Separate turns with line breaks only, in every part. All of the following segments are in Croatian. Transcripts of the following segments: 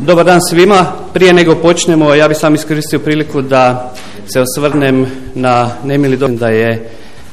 Dobar dan svima. Prije nego počnemo, ja bih sam iskoristio priliku da se osvrnem na nemili dojam da je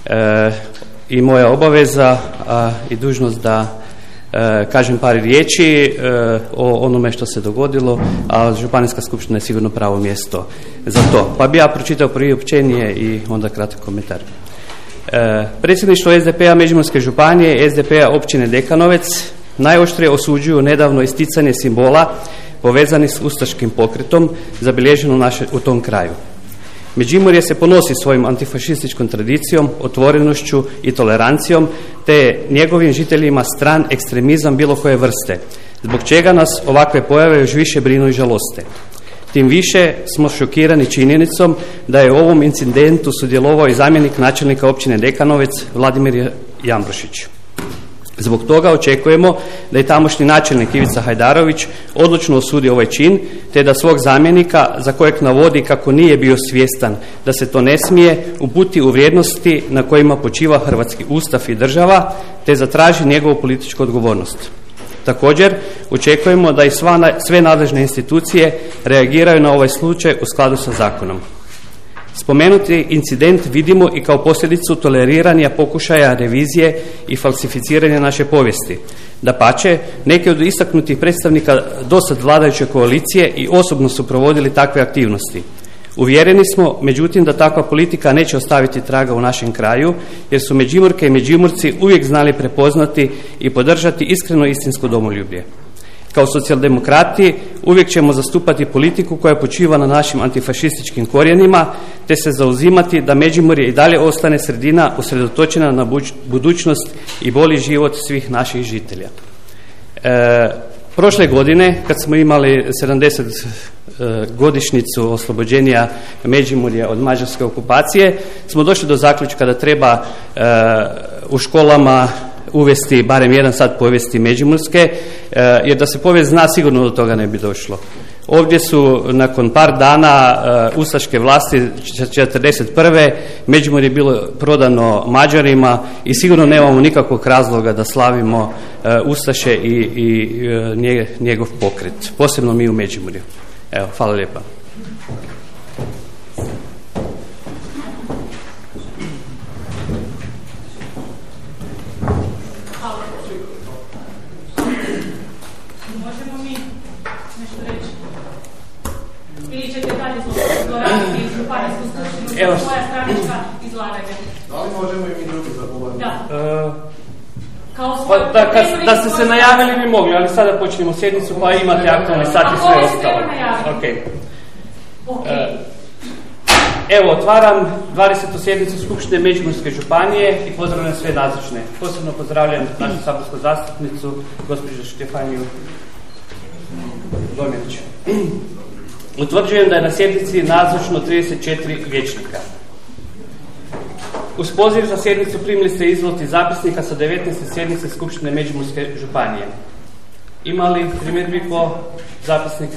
i moja obaveza i dužnost da kažem par riječi o onome što se dogodilo, a Županijska skupština je sigurno pravo mjesto za to. Pa bi ja pročitao priopćenje i onda kratak komentar. Predsjedništvo SDP-a Međimurske županije, SDP-a općine Dekanovec najoštrije osuđuju nedavno isticanje simbola povezani s ustaškim pokretom zabilježeno u tom kraju. Međimurje se ponosi svojim antifašističkom tradicijom, otvorenošću i tolerancijom, te njegovim žiteljima stran ekstremizam bilo koje vrste, zbog čega nas ovakve pojave još više brinu i žaloste. Tim više smo šokirani činjenicom da je u ovom incidentu sudjelovao i zamjenik načelnika općine Dekanovec Vladimir Jambrošić. Zbog toga očekujemo da je tamošnji načelnik Ivica Hajdarović odlučno osudi ovaj čin, te da svog zamjenika, za kojeg navodi kako nije bio svjestan da se to ne smije, uputi u vrijednosti na kojima počiva hrvatski ustav i država, te zatraži njegovu političku odgovornost. Također, očekujemo da i sve nadležne institucije reagiraju na ovaj slučaj u skladu sa zakonom. Spomenuti incident vidimo i kao posljedicu toleriranja pokušaja revizije i falsificiranja naše povijesti. Dapače, neki od istaknutih predstavnika dosad vladajuće koalicije i osobno su provodili takve aktivnosti. Uvjereni smo, međutim, da takva politika neće ostaviti traga u našem kraju, jer su Međimurke i Međimurci uvijek znali prepoznati i podržati iskreno istinsko domoljublje. Kao socijaldemokrati uvijek ćemo zastupati politiku koja počiva na našim antifašističkim korijenima, te se zauzimati da Međimurje i dalje ostane sredina usredotočena na budućnost i bolji život svih naših žitelja. Prošle godine, kad smo imali 70 godišnjicu oslobođenja Međimurja od mađarske okupacije, smo došli do zaključka da treba u školama uvesti barem jedan sat povijesti Međimurske, jer da se povijest zna, sigurno do toga ne bi došlo. Ovdje su nakon par dana ustaške vlasti 1941. Međimurje bilo prodano Mađarima i sigurno nemamo nikakvog razloga da slavimo ustaše i njegov pokret, posebno mi u Međimurju. Evo, hvala lijepa.
Evo, svoja stranička izlaganja.
Da li možemo i mi drugi zagovoriti?
Da ste se najavili bi mogli, ali sada počnemo sjednicu pa imate aktualni sat i sve ostalo. Evo, otvaram 20. sjednicu Skupštine Međimurske županije i pozdravljam sve nazočne. Posebno pozdravljam našu saborsku zastupnicu, gospođu Štefaniju Domjanić. Utvrđujem da je na sjednici nazočno 34 vijećnika. Uz poziv za sjednicu primili ste izvod iz zapisnika sa 19. sjednice Skupštine Međimurske županije. Ima li primjedbi po zapisniku?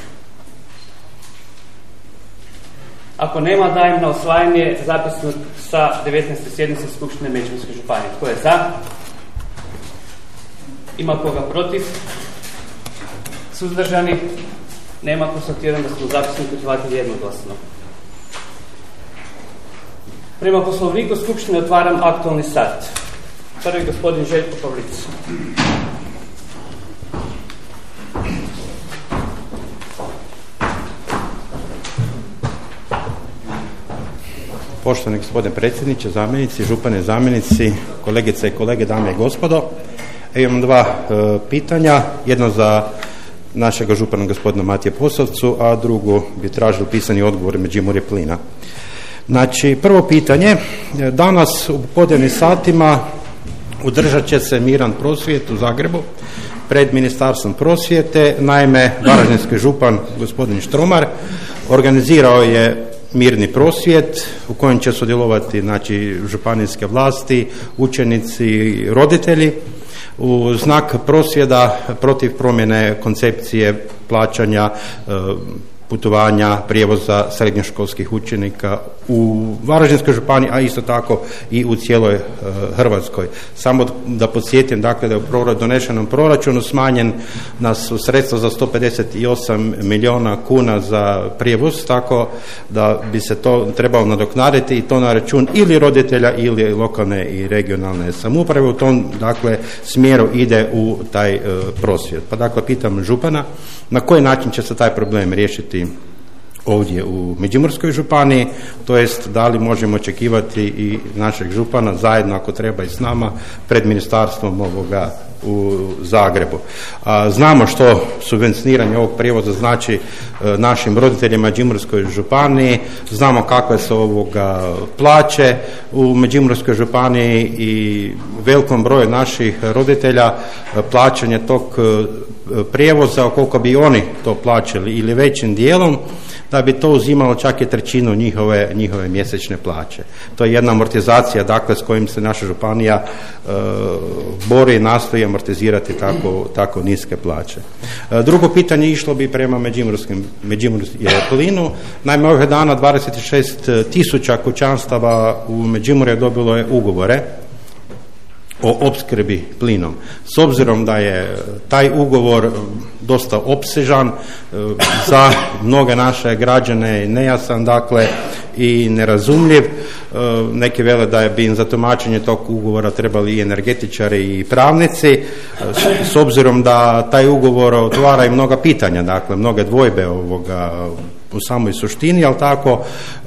Ako nema, dajem na usvajanje zapisnik sa 19. sjednice Skupštine Međimurske županije. Tko je za? Ima koga protiv? Suzdržani? Nema, konstatiram da smo u zapisniku prihvatili jednoglasno. Prema Poslovniku Skupštine otvaram aktualni sat. Prvi gospodin Željko Pavlic.
Poštovani gospodine predsjedniče, zamjenici, župane, zamjenici, kolegice i kolege, dame i gospodo. Imam dva pitanja. Jedno za našega župana gospodina Matije Posavcu, a drugo bi tražili pisani odgovor Međimurje plina. Znači, prvo pitanje. Danas u popodnevnim satima održat će se miran prosvjed u Zagrebu pred Ministarstvom prosvjete. Naime, varaždinski župan gospodin Štromar organizirao je mirni prosvjed u kojem će sudjelovati županijske vlasti, učenici, roditelji u znak prosvjeda protiv promjene koncepcije plaćanja putovanja, prijevoza srednjoškolskih učenika u Varaždinskoj županiji, a isto tako i u cijeloj Hrvatskoj. Samo da podsjetim, dakle, da je u donešenom proračunu smanjen na su sredstva za 158 milijuna kuna za prijevoz, tako da bi se to trebalo nadoknaditi i to na račun ili roditelja ili lokalne i regionalne samouprave. U tom, dakle, smjeru ide u taj prosvjed. Pa dakle, pitam župana, na koji način će se taj problem riješiti ovdje u Međimurskoj županiji, to jest da li možemo očekivati i našeg župana zajedno, ako treba i s nama, pred ministarstvom ovoga u Zagrebu. Znamo što subvencioniranje ovog prijevoza znači našim roditeljima u Međimurskoj županiji, znamo kakve su plaće u Međimurskoj županiji i velikom broju naših roditelja plaćanje tog prijevoza, koliko bi oni to plaćali ili većim dijelom, da bi to uzimalo čak i trećinu njihove mjesečne plaće. To je jedna amortizacija, dakle, s kojim se naša županija bori i nastoji amortizirati tako niske plaće. Drugo pitanje išlo bi prema Međimurskom plinu. Naime, ovih dana 26.000 kućanstava u Međimurju dobilo je ugovore o opskrbi plinom. S obzirom da je taj ugovor dosta opsežan, za mnoge naše građane nejasan, dakle, i nerazumljiv. Neki vele da bi im za tumačenje tog ugovora trebali i energetičari i pravnici, s obzirom da taj ugovor otvara i mnoga pitanja, dakle, mnoge dvojbe u samoj suštini, ali tako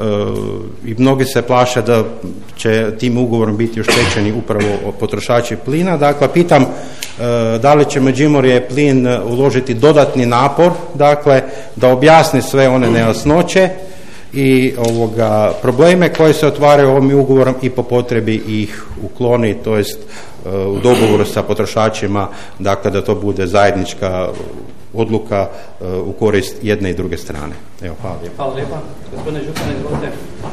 i mnogi se plaše da će tim ugovorom biti oštećeni upravo potrošači plina. Dakle, pitam da li će Međimurje plin uložiti dodatni napor, dakle, da objasni sve one nejasnoće i probleme koje se otvaraju ovim ugovorom i po potrebi ih ukloni, to jest u dogovoru sa potrošačima, dakle, da to bude zajednička odluka u korist jedne i druge strane. Evo, hvala lijepa.
Hvala lijepa. Gospodine župane, izvolite.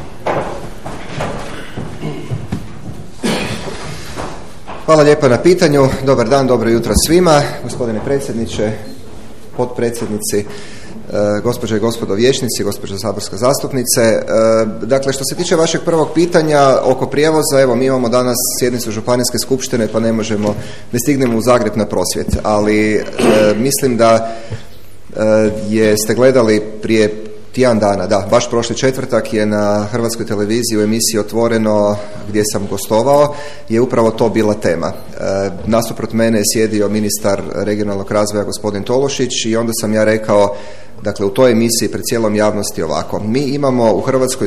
Hvala lijepa na pitanju. Dobar dan, dobro jutro svima. Gospodine predsjedniče, potpredsjednici, gospođe i gospodo vijećnici, gospođo saborska zastupnice. Dakle, što se tiče vašeg prvog pitanja oko prijevoza, evo, mi imamo danas sjednicu županijske skupštine pa ne stignemo u Zagreb na prosvjed, ali mislim da ste gledali prije tjedan dana, da, baš prošli četvrtak je na Hrvatskoj televiziji u emisiji Otvoreno, gdje sam gostovao, je upravo to bila tema. Nasuprot mene je sjedio ministar regionalnog razvoja gospodin Tolušić i onda sam ja rekao, dakle, u toj emisiji pred cijelom javnosti ovako: mi imamo u Hrvatskoj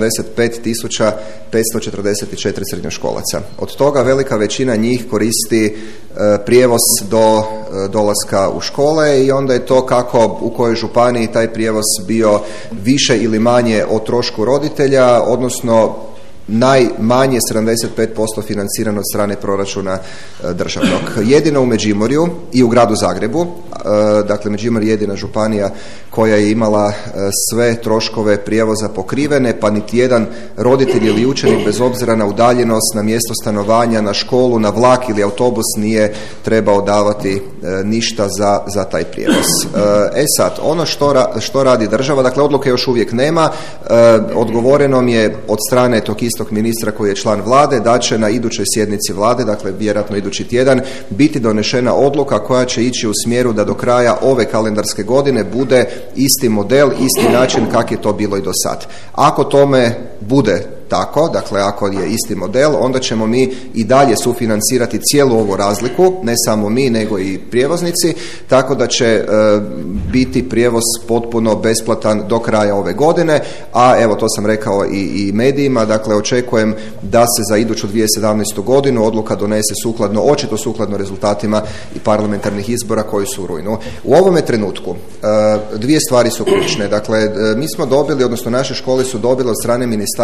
175.544 srednjoškolaca. Od toga velika većina njih koristi prijevoz do dolaska u škole i onda je to kako u kojoj županiji taj prijevoz bio više ili manje o trošku roditelja, odnosno najmanje 75% financirano od strane proračuna državnog. Jedino u Međimurju i u gradu Zagrebu, dakle Međimurje je jedina županija koja je imala sve troškove prijevoza pokrivene, pa niti jedan roditelj ili učenik bez obzira na udaljenost, na mjesto stanovanja, na školu, na vlak ili autobus nije trebao davati ništa za taj prijevoz. Sad, ono što radi država, dakle odluke još uvijek nema, odgovoreno mi je od strane tog istog ministra koji je član vlade da će na idućoj sjednici vlade, dakle vjerojatno idući tjedan, biti donešena odluka koja će ići u smjeru da do kraja ove kalendarske godine bude isti model, isti način kak je to bilo i do sad. Ako tome bude tako, dakle ako je isti model, onda ćemo mi i dalje sufinancirati cijelu ovu razliku, ne samo mi nego i prijevoznici, tako da će biti prijevoz potpuno besplatan do kraja ove godine, a evo to sam rekao i medijima, dakle očekujem da se za iduću 2017. godinu odluka donese očito sukladno rezultatima i parlamentarnih izbora koji su u rujnu. U ovome trenutku dvije stvari su ključne, dakle mi smo dobili, odnosno naše škole su dobile od strane ministarstva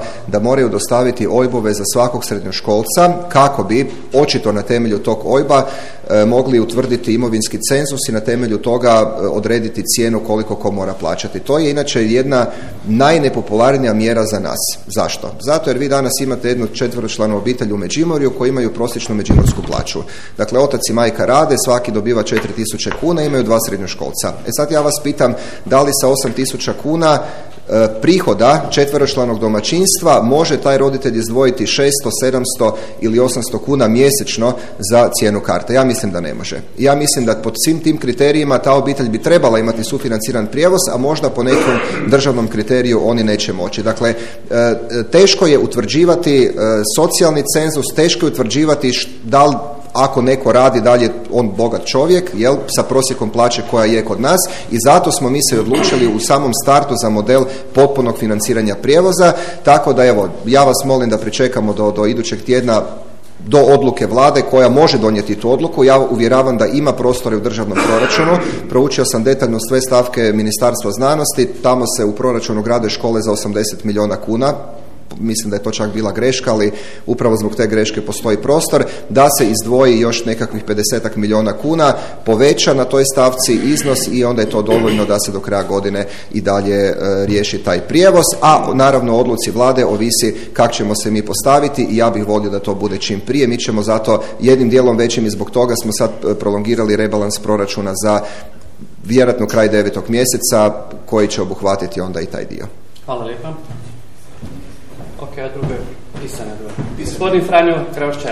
da moraju dostaviti OIB-ove za svakog srednjoškolca kako bi očito na temelju tog OIB-a mogli utvrditi imovinski cenzus i na temelju toga odrediti cijenu koliko ko mora plaćati. To je inače jedna najnepopularnija mjera za nas. Zašto? Zato jer vi danas imate jednu 4-članu obitelj u Međimurju koji imaju prosječnu međimursku plaću. Dakle, otac i majka rade, svaki dobiva 4.000 kuna, imaju 2 srednjoškolca. Sad ja vas pitam, da li sa 8.000 kuna prihoda 4-članog domaćinstva može taj roditelj izdvojiti 600, 700 ili 800 kuna mjesečno za cijenu karte? Ja mislim da ne može. Ja mislim da pod svim tim kriterijima ta obitelj bi trebala imati sufinanciran prijevoz, a možda po nekom državnom kriteriju oni neće moći. Dakle, teško je utvrđivati socijalni cenzus, teško je utvrđivati da li ako neko radi dalje, on bogat čovjek, sa prosjekom plaće koja je kod nas, i zato smo mi se odlučili u samom startu za model potpunog financiranja prijevoza, tako da evo, ja vas molim da pričekamo do idućeg tjedna, do odluke vlade koja može donijeti tu odluku. Ja uvjeravam da ima prostore u državnom proračunu. Proučio sam detaljno sve stavke Ministarstva znanosti, tamo se u proračunu grade škole za 80 milijuna kuna. Mislim da je to čak bila greška, ali upravo zbog te greške postoji prostor da se izdvoji još nekakvih 50 milijuna kuna, poveća na toj stavci iznos i onda je to dovoljno da se do kraja godine i dalje riješi taj prijevoz, a naravno o odluci vlade ovisi kako ćemo se mi postaviti i ja bih volio da to bude čim prije. Mi ćemo zato jednim dijelom većim i zbog toga smo sad prolongirali rebalans proračuna za vjerojatno kraj 9. mjeseca koji će obuhvatiti onda i taj dio.
Hvala lijepa. Ok, a drugo je pisane dvoje. Gospodin Franjo Krauščan.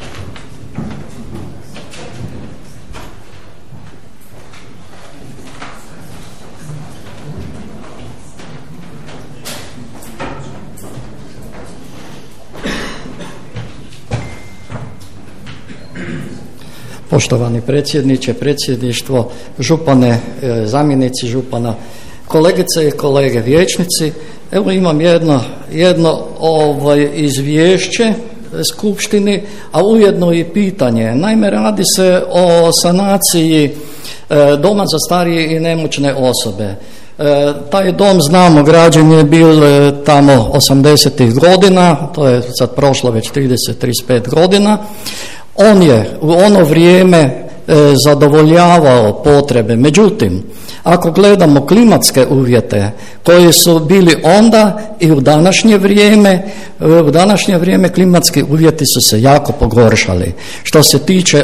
Poštovani predsjedniče, predsjedništvo, župane, zamjenici župana, kolegice i kolege vijećnici, evo imam jedno izvješće skupštini, a ujedno i pitanje. Naime, radi se o sanaciji doma za starije i nemoćne osobe. Taj dom, znamo, građen je bio tamo 80-ih godina, to je sad prošlo već 30-35 godina. On je u ono vrijeme zadovoljavao potrebe, međutim, ako gledamo klimatske uvjete koji su bili onda i u današnje vrijeme klimatski uvjeti su se jako pogoršali. Što se tiče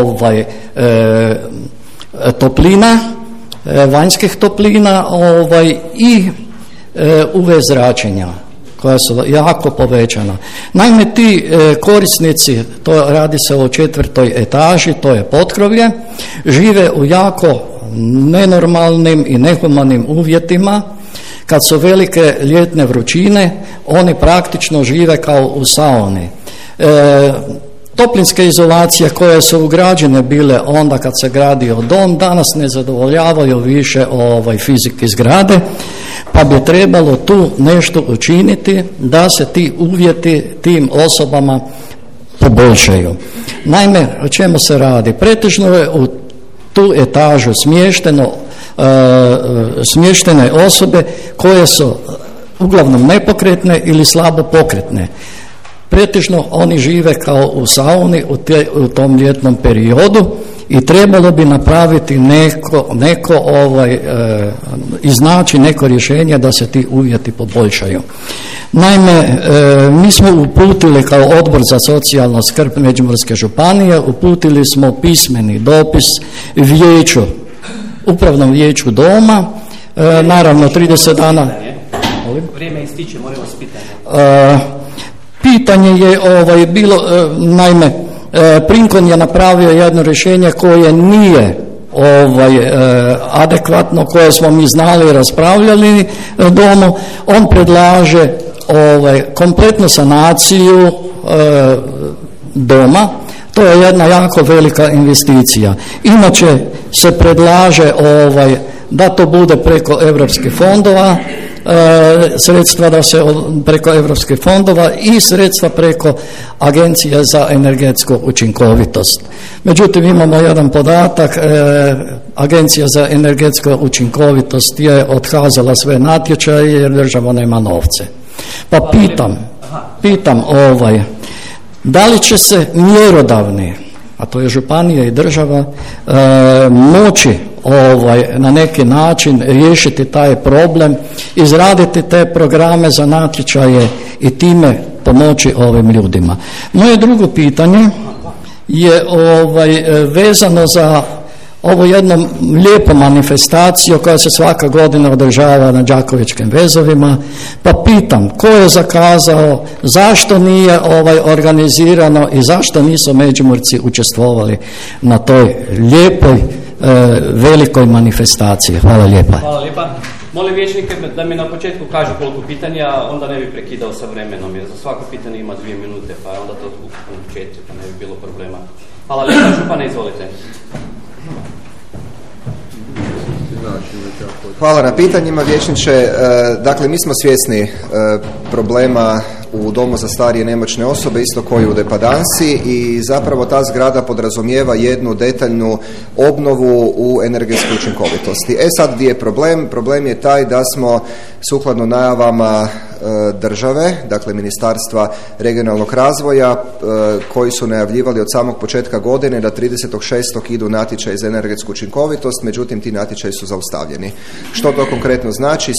toplina, vanjskih toplina i UV zračenja koja su jako povećana. Naime, ti korisnici, to radi se o 4. etaži, to je potkrovlje, žive u jako nenormalnim i nehumanim uvjetima. Kad su velike ljetne vrućine, oni praktično žive kao u sauni. Toplinske izolacije koje su ugrađene bile onda kad se gradio dom, danas ne zadovoljavaju više fizike zgrade, pa bi trebalo tu nešto učiniti da se ti uvjeti tim osobama poboljšaju. Naime, o čemu se radi? Pretežno je u tu etažu smještene osobe koje su uglavnom nepokretne ili slabo pokretne. Pretežno oni žive kao u sauni u tom ljetnom periodu i trebalo bi napraviti iznaći neko rješenje da se ti uvjeti poboljšaju. Naime, mi smo uputili kao Odbor za socijalnu skrb Međimurske županije, uputili smo pismeni dopis upravnom vijeću doma, naravno 30 dana.
Vrijeme ističe, molim vas pitanje.
Pitanje je bilo, naime, Prinkon je napravio jedno rješenje koje nije adekvatno, koje smo mi znali i raspravljali domu. On predlaže kompletnu sanaciju doma. To je jedna jako velika investicija. Inače se predlaže da to bude preko europskih fondova, sredstva da se preko europskih fondova i sredstva preko Agencije za energetsku učinkovitost. Međutim, imamo jedan podatak, Agencija za energetsku učinkovitost je otkazala sve natječaje jer država nema novce. Pa pitam da li će se mjerodavni, a to je županija i država, moći na neki način riješiti taj problem, izraditi te programe za natječaje i time pomoći ovim ljudima. Moje drugo pitanje je vezano za ovu jednu lijepu manifestaciju koja se svaka godina održava na Đakovičkim vezovima, pa pitam ko je zakazao, zašto nije organizirano i zašto nisu Međimurci učestvovali na toj lijepoj velikoj manifestaciji. Hvala lijepa.
Hvala lijepa. Molim vijećnike da mi na početku kažu koliko pitanja, onda ne bi prekidao sa vremenom, jer za svako pitanje ima 2 minute, pa onda to ukupno 4, pa ne bi bilo problema. Hvala lijepa, župane, izvolite.
Hvala na pitanjima, vijećniče. Dakle, mi smo svjesni problema u Domu za starije i nemoćne osobe, isto koji u Depadansi, i zapravo ta zgrada podrazumijeva jednu detaljnu obnovu u energetskoj učinkovitosti. Sad gdje je problem? Problem je taj da smo sukladno najavama države, dakle Ministarstva regionalnog razvoja, koji su najavljivali od samog početka godine da 30.6. idu natječaj za energetsku učinkovitost, međutim ti natječaji su zaustavljeni. Što to konkretno znači?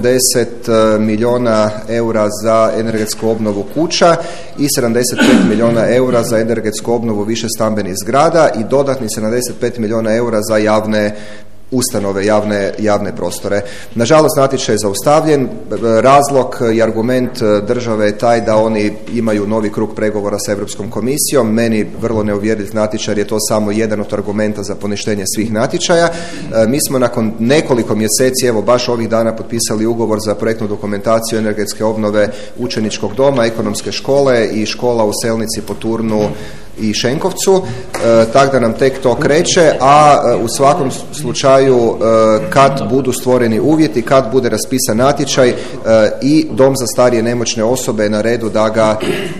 150 milijuna eura za energetsku obnovu kuća i 75 milijuna eura za energetsku obnovu više stambenih zgrada i dodatni 75 milijuna eura za javne ustanove, javne prostore. Nažalost, natječaj je zaustavljen. Razlog i argument države je taj da oni imaju novi krug pregovora sa Europskom komisijom. Meni vrlo neuvjerljiv natječaj, jer je to samo jedan od argumenta za poništenje svih natječaja. Mi smo nakon nekoliko mjeseci, evo baš ovih dana, potpisali ugovor za projektnu dokumentaciju energetske obnove učeničkog doma, ekonomske škole i škola u Selnici, Poturnu i Šenkovcu, tako da nam tek to kreće, a u svakom slučaju kad budu stvoreni uvjeti, kad bude raspisan natječaj i Dom za starije nemoćne osobe je na redu da ga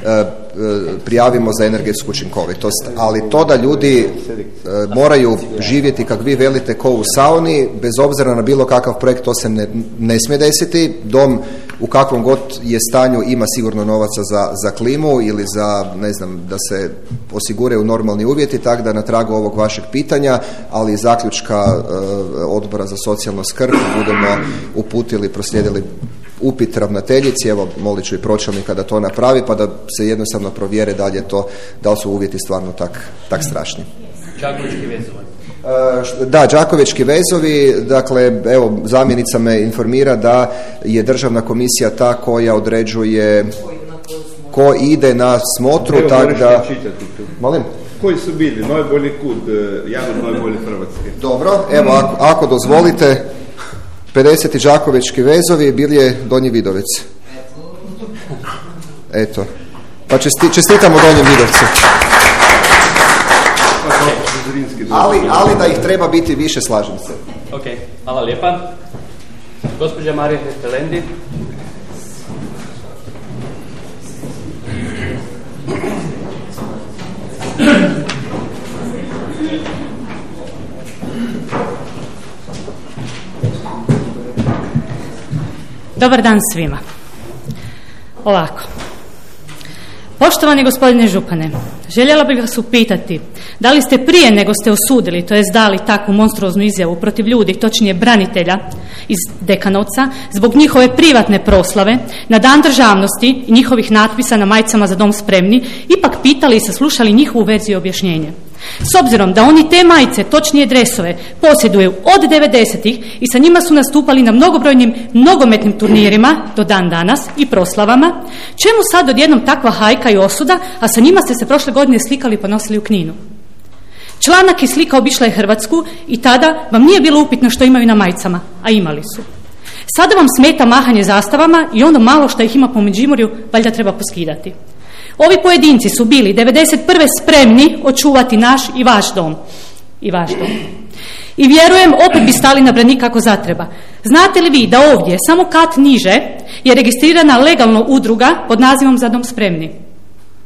prijavimo za energetsku učinkovitost. Ali to da ljudi moraju živjeti, kako vi velite, ko u sauni, bez obzira na bilo kakav projekt, to se ne smije desiti. Dom u kakvom god je stanju ima sigurno novaca za klimu ili za, ne znam, da se osiguraju normalni uvjeti, tako da na tragu ovog vašeg pitanja, ali i zaključka Odbora za socijalnu skrb budemo uputili, proslijedili upit ravnateljici, evo molit ću i pročelnika da to napravi, pa da se jednostavno provjere da li su uvjeti stvarno tak strašni.
Đakovički vezovi.
Da, Đakovički vezovi, dakle, evo, zamjenica me informira da je državna komisija ta koja određuje ko ide na smotru, tako da... Molim?
Koji su bili najbolji kut, javno najbolji Hrvatske?
Dobro, evo, ako dozvolite, 50. Đakovički vezovi, bili je Donji Vidovec. Eto. Pa čestitamo Donjem Vidovcu. Ali da ih treba biti više, slažem se.
Ok, hvala lijepa. Gospođa Marija Hestelendi.
Dobar dan svima. Ovako. Poštovani gospodine župane, željela bih vas upitati da li ste prije nego ste osudili, to jest dali takvu monstruoznu izjavu protiv ljudi, točnije branitelja iz Dekanovca, zbog njihove privatne proslave na Dan državnosti i njihovih natpisa na majicama Za dom spremni, ipak pitali i saslušali njihovu verziju i objašnjenje. S obzirom da oni te majice, točnije dresove, posjeduju od 90-ih i sa njima su nastupali na mnogobrojnim nogometnim turnirima do dan danas i proslavama, čemu sad odjednom takva hajka i osuda, a sa njima ste se prošle godine slikali i ponosili u Kninu? Članak i slika obišla je Hrvatsku i tada vam nije bilo upitno što imaju na majicama, a imali su. Sada vam smeta mahanje zastavama i ono malo što ih ima po Međimurju valjda treba poskidati. Ovi pojedinci su bili 91. spremni očuvati naš i vaš dom. I vaš dom. I vjerujem, opet bi stali na branik kako zatreba. Znate li vi da ovdje, samo kat niže, je registrirana legalno udruga pod nazivom Za dom spremni?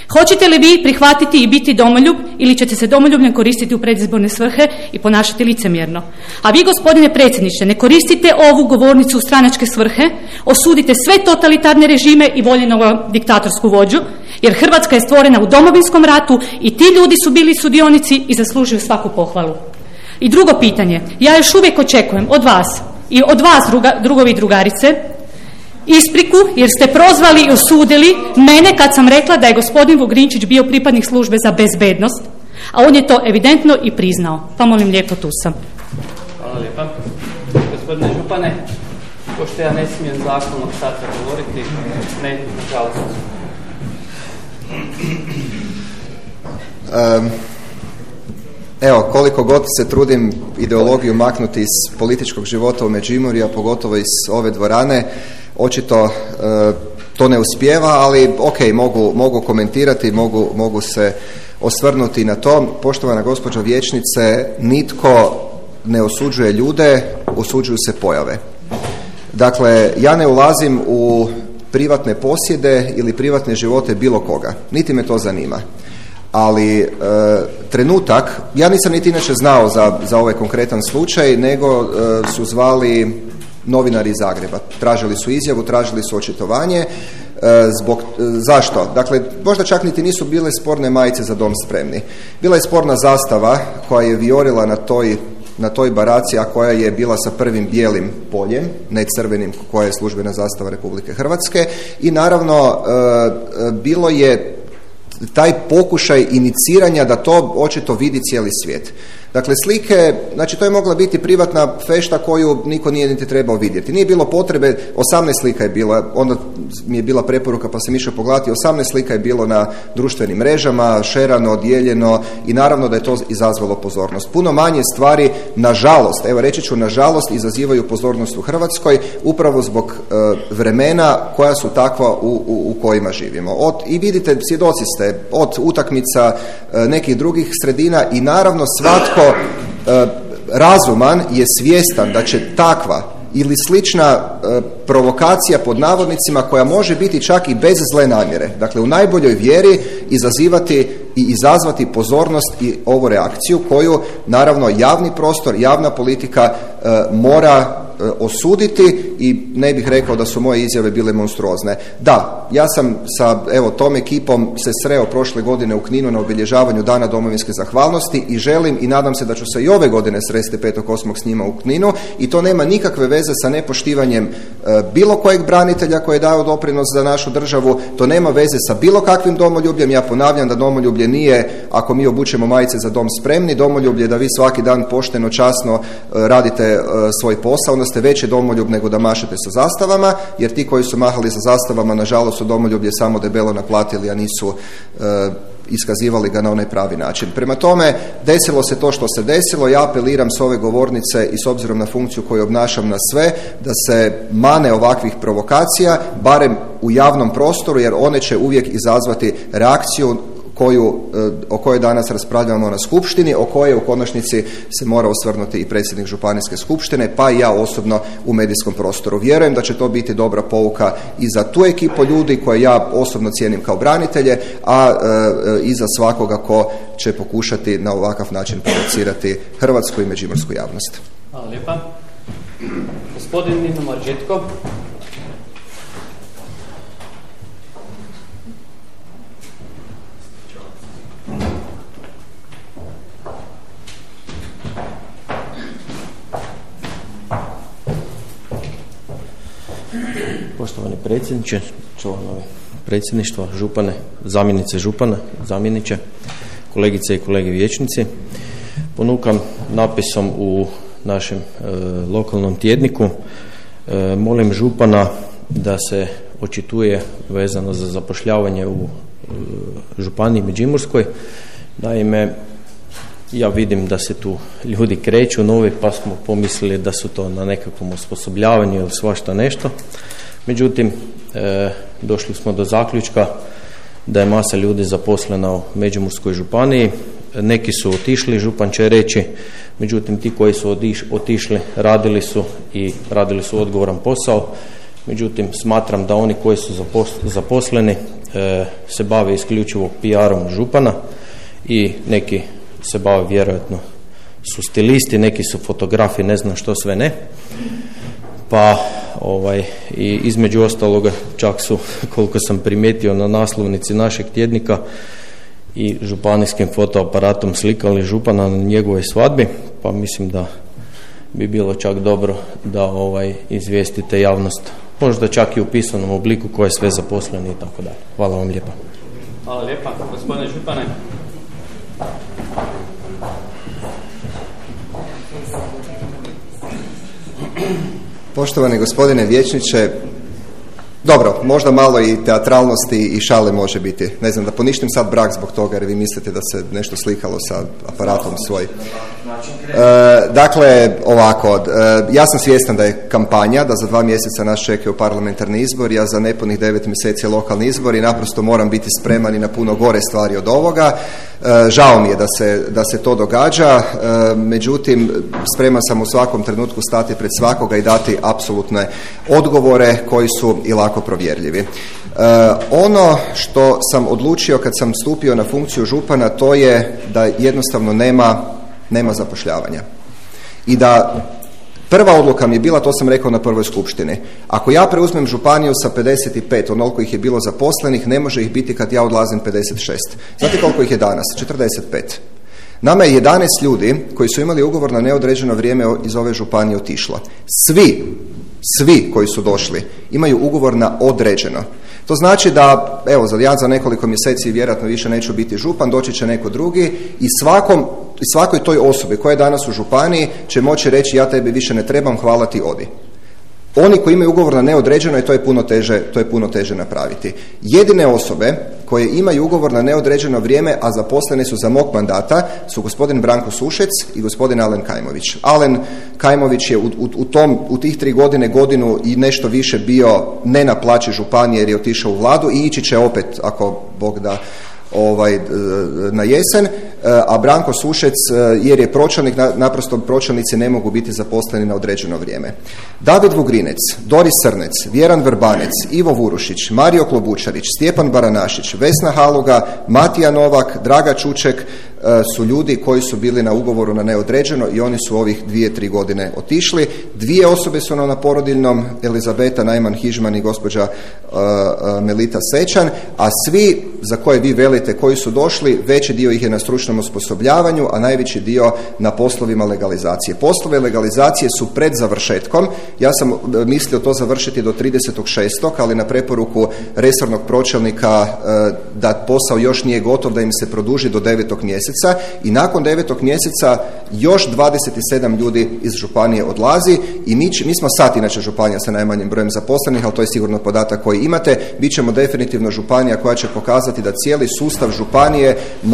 Hoćete li vi prihvatiti i biti domoljub ili ćete se domoljubljem koristiti u predizborne svrhe i ponašati licemjerno? A vi, gospodine predsjedniče, ne koristite ovu govornicu u stranačke svrhe, osudite sve totalitarne režime i voljenog diktatorsku vođu, jer Hrvatska je stvorena u Domovinskom ratu i ti ljudi su bili sudionici i zaslužuju svaku pohvalu. I drugo pitanje, ja još uvijek očekujem od vas i od vas, drugovi i drugarice, ispriku jer ste prozvali i osudili mene kad sam rekla da je gospodin Vugrinčić bio pripadnik službe za bezbednost, a on je to evidentno i priznao. Pa molim lijepo, tu sam.
Hvala lijepa. Gospodine župane, pošto ja ne smijem zakonom sad govoriti, ne, nažalost.
Evo, koliko god se trudim ideologiju maknuti iz političkog života u Međimurju, a pogotovo iz ove dvorane, očito to ne uspijeva, ali ok, mogu komentirati, mogu se osvrnuti na to. Poštovana gospođo vijećnice, nitko ne osuđuje ljude, osuđuju se pojave. Dakle, ja ne ulazim u privatne posjede ili privatne živote bilo koga, niti me to zanima. Ali trenutak, ja nisam niti inače znao za ovaj konkretan slučaj, nego su zvali novinari iz Zagreba. Tražili su izjavu, tražili su očitovanje. Zašto? Dakle, možda čak niti nisu bile sporne majice za dom spremni. Bila je sporna zastava koja je vijorila na toj baraci, a koja je bila sa prvim bijelim poljem, ne crvenim, koja je službena zastava Republike Hrvatske. I naravno, bilo je taj pokušaj iniciranja da to očito vidi cijeli svijet. Dakle, slike, znači to je mogla biti privatna fešta koju niko nije niti trebao vidjeti. Nije bilo potrebe, 18 slika je bila, onda mi je bila preporuka pa sam išao pogledati, 18 slika je bilo na društvenim mrežama, šerano, dijeljeno i naravno da je to izazvalo pozornost. Puno manje stvari, nažalost, evo reći ću nažalost, izazivaju pozornost u Hrvatskoj upravo zbog vremena koja su takva u kojima živimo. I vidite, svjedoci ste, od utakmica nekih drugih sredina i naravno svatko razuman je svjestan da će takva ili slična provokacija pod navodnicima koja može biti čak i bez zle namjere, dakle u najboljoj vjeri izazivati i izazvati pozornost i ovu reakciju koju naravno javni prostor, javna politika mora osuditi i ne bih rekao da su moje izjave bile monstruozne. Da, ja sam sa tom ekipom se sreo prošle godine u Kninu na obilježavanju Dana domovinske zahvalnosti i želim i nadam se da ću se i ove godine sresti 5.8. s njima u Kninu i to nema nikakve veze sa nepoštivanjem bilo kojeg branitelja koji je dao doprinos za našu državu, to nema veze sa bilo kakvim domoljubljem. Ja ponavljam da domoljublje nije ako mi obučemo majice za dom spremni, domoljublje da vi svaki dan pošteno, časno radite svoj posao, onda ste veći domoljub nego da mašete sa zastavama, jer ti koji su mahali sa zastavama nažalost su domoljublje samo debelo naplatili, a nisu iskazivali ga na onaj pravi način. Prema tome, desilo se to što se desilo, ja apeliram s ove govornice i s obzirom na funkciju koju obnašam na sve, da se mane ovakvih provokacija, barem u javnom prostoru, jer one će uvijek izazvati reakciju o kojoj danas raspravljamo na skupštini, o kojoj u konačnici se mora osvrnuti i predsjednik županijske skupštine, pa i ja osobno u medijskom prostoru. Vjerujem da će to biti dobra pouka i za tu ekipu ljudi koje ja osobno cijenim kao branitelje, a i za svakoga ko će pokušati na ovakav način provocirati hrvatsku i međimursku javnost.
Hvala lijepa. Gospodin Nino Marđetko.
Poštovani predsjedniče, članovi predsjedništva, župane, zamjenice župana, zamjeniče, kolegice i kolege vijećnici, ponukan napisom u našem lokalnom tjedniku, molim župana da se očituje vezano za zapošljavanje u županiji Međimurskoj. Naime, ja vidim da se tu ljudi kreću novi, pa smo pomislili da su to na nekakvom osposobljavanju ili svašta nešto. Međutim, došli smo do zaključka da je masa ljudi zaposlena u Međimurskoj županiji. Neki su otišli, župan će reći, međutim ti koji su otišli radili su odgovoran posao. Međutim, smatram da oni koji su zaposleni se bave isključivo PR-om župana i neki se bave vjerojatno su stilisti, neki su fotografi, ne znam što sve ne. Pa i između ostaloga čak su, koliko sam primijetio, na naslovnici našeg tjednika i županijskim fotoaparatom slikali župana na njegovoj svadbi, pa mislim da bi bilo čak dobro da izvijestite javnost, možda čak i u pisanom obliku, ko je sve zaposlen i tako dalje. Hvala vam lijepa.
Hvala lijepa, gospodine župane.
Poštovani gospodine vijećniče, dobro, možda malo i teatralnosti i šale može biti. Ne znam, da poništim sad brak zbog toga jer vi mislite da se nešto slikalo sa aparatom svoj. Dakle, ovako, ja sam svjestan da je kampanja, da za 2 mjeseca nas čekaju parlamentarni izbori, ja za nepunih 9 mjeseci lokalni izbor i naprosto moram biti spreman i na puno gore stvari od ovoga. Žao mi je da se to događa, međutim, spreman sam u svakom trenutku stati pred svakoga i dati apsolutne odgovore koji su i lako provjerljivi. Ono što sam odlučio kad sam stupio na funkciju župana, to je da jednostavno nema zapošljavanja. I da prva odluka mi je bila, to sam rekao na prvoj skupštini, ako ja preuzmem županiju sa 55, onoliko ih je bilo zaposlenih, ne može ih biti kad ja odlazim 56. Znate koliko ih je danas? 45. Nama je 11 ljudi koji su imali ugovor na neodređeno vrijeme iz ove županije otišlo. Svi koji su došli imaju ugovor na određeno. To znači da, evo, za nekoliko mjeseci vjerojatno više neću biti župan, doći će neko drugi i svakoj toj osobi koja je danas u županiji će moći reći ja tebi više ne trebam, hvala ti, odi. Oni koji imaju ugovor na neodređeno, to je puno teže napraviti. Jedine osobe koje imaju ugovor na neodređeno vrijeme, a zaposlene su za mog mandata, su gospodin Branko Sušec i gospodin Alen Kajmović. Alen Kajmović je u tih 3 godine, godinu i nešto više bio ne na plaći županije jer je otišao u vladu i ići će opet, ako Bog da, na jesen, a Branko Sušec jer je pročelnik, naprosto pročelnici ne mogu biti zaposleni na određeno vrijeme. David Vugrinec, Doris Srnec, Vjeran Vrbanec, Ivo Vurušić, Mario Klobučarić, Stjepan Baranašić, Vesna Haluga, Matija Novak, Draga Čuček su ljudi koji su bili na ugovoru na neodređeno i oni su ovih 2-3 godine otišli. 2 osobe su na porodiljnom, Elizabeta Najman Hižman i gospođa Melita Sečan, a svi za koje vi velite koji su došli, veći dio ih je na stručnom osposobljavanju, a najveći dio na poslovima legalizacije. Poslove legalizacije su pred završetkom. Ja sam mislio to završiti do 30.6., ali na preporuku resornog pročelnika da posao još nije gotov, da im se produži do 9. mjeseca i nakon 9. mjeseca još 27 ljudi iz županije odlazi i mi smo sad inače županija sa najmanjim brojem zaposlenih, ali to je sigurno podatak koji imate. Bit ćemo definitivno županija koja će pokazati da cijeli sustav županije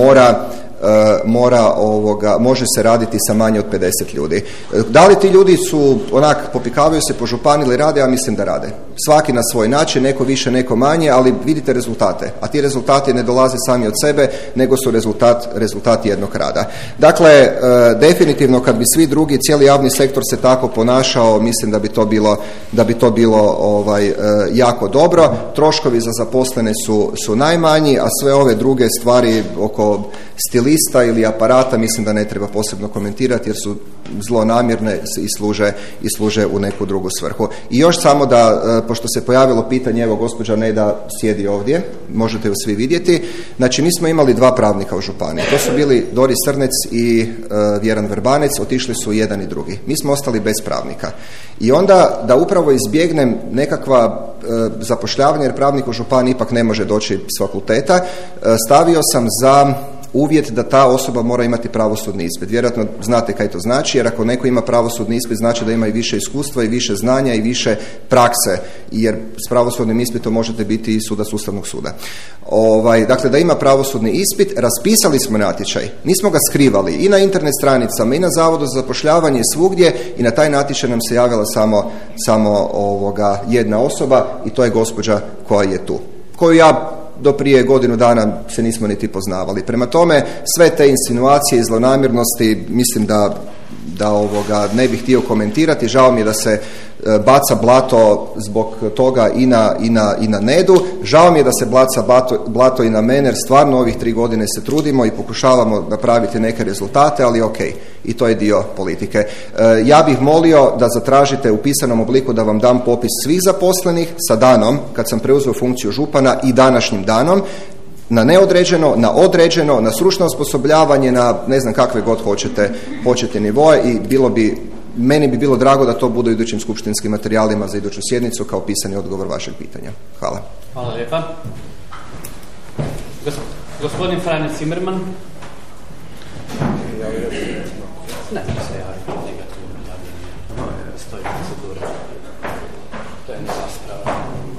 može se raditi sa manje od 50 ljudi. Da li ti ljudi su popikavaju se po županiji ili rade? Ja mislim da rade. Svaki na svoj način, neko više, neko manje, ali vidite rezultate. A ti rezultati ne dolaze sami od sebe, nego su rezultat jednog rada. Dakle, definitivno kad bi svi drugi, cijeli javni sektor se tako ponašao, mislim da bi to bilo jako dobro. Troškovi za zaposlene su najmanji, a sve ove druge stvari oko stilista ili aparata mislim da ne treba posebno komentirati jer su zlonamjerne i služe u neku drugu svrhu. I još samo da, pošto se pojavilo pitanje, evo gospođa Neda sjedi ovdje, možete ju svi vidjeti, znači mi smo imali 2 pravnika u županiji, to su bili Doris Srnec i Vjeran Vrbanec, otišli su jedan i drugi. Mi smo ostali bez pravnika. I onda da upravo izbjegnem nekakva zapošljavanja, jer pravnik u županiji ipak ne može doći s fakulteta, stavio sam za uvjet da ta osoba mora imati pravosudni ispit. Vjerojatno znate kaj to znači, jer ako neko ima pravosudni ispit znači da ima i više iskustva i više znanja i više prakse, jer s pravosudnim ispitom možete biti i sudac Ustavnog suda. Dakle, da ima pravosudni ispit. Raspisali smo natječaj, nismo ga skrivali i na internet stranicama i na Zavodu za zapošljavanje svugdje i na taj natječaj nam se javila samo jedna osoba i to je gospođa koja je tu, koju ja do prije godinu dana se nismo niti poznavali. Prema tome, sve te insinuacije i zlonamjernosti mislim da ne bih htio komentirati. Žao mi je da se baca blato zbog toga i na Nedu. Žao mi je da se baca blato i na mene, jer stvarno ovih 3 godine se trudimo i pokušavamo napraviti neke rezultate, ali ok, i to je dio politike. Ja bih molio da zatražite u pisanom obliku da vam dam popis svih zaposlenih sa danom kad sam preuzeo funkciju župana i današnjim danom, na neodređeno, na određeno, na stručno osposobljavanje, na ne znam kakve god hoćete nivoe, i meni bi bilo drago da to bude u idućim skupštinskim materijalima za iduću sjednicu kao pisani odgovor vašeg pitanja. Hvala.
Hvala lijepa. Gospodin Franjo Cimerman. Ne znam se javiti, negativno javljanje. Stoji procedura. To je rasprava.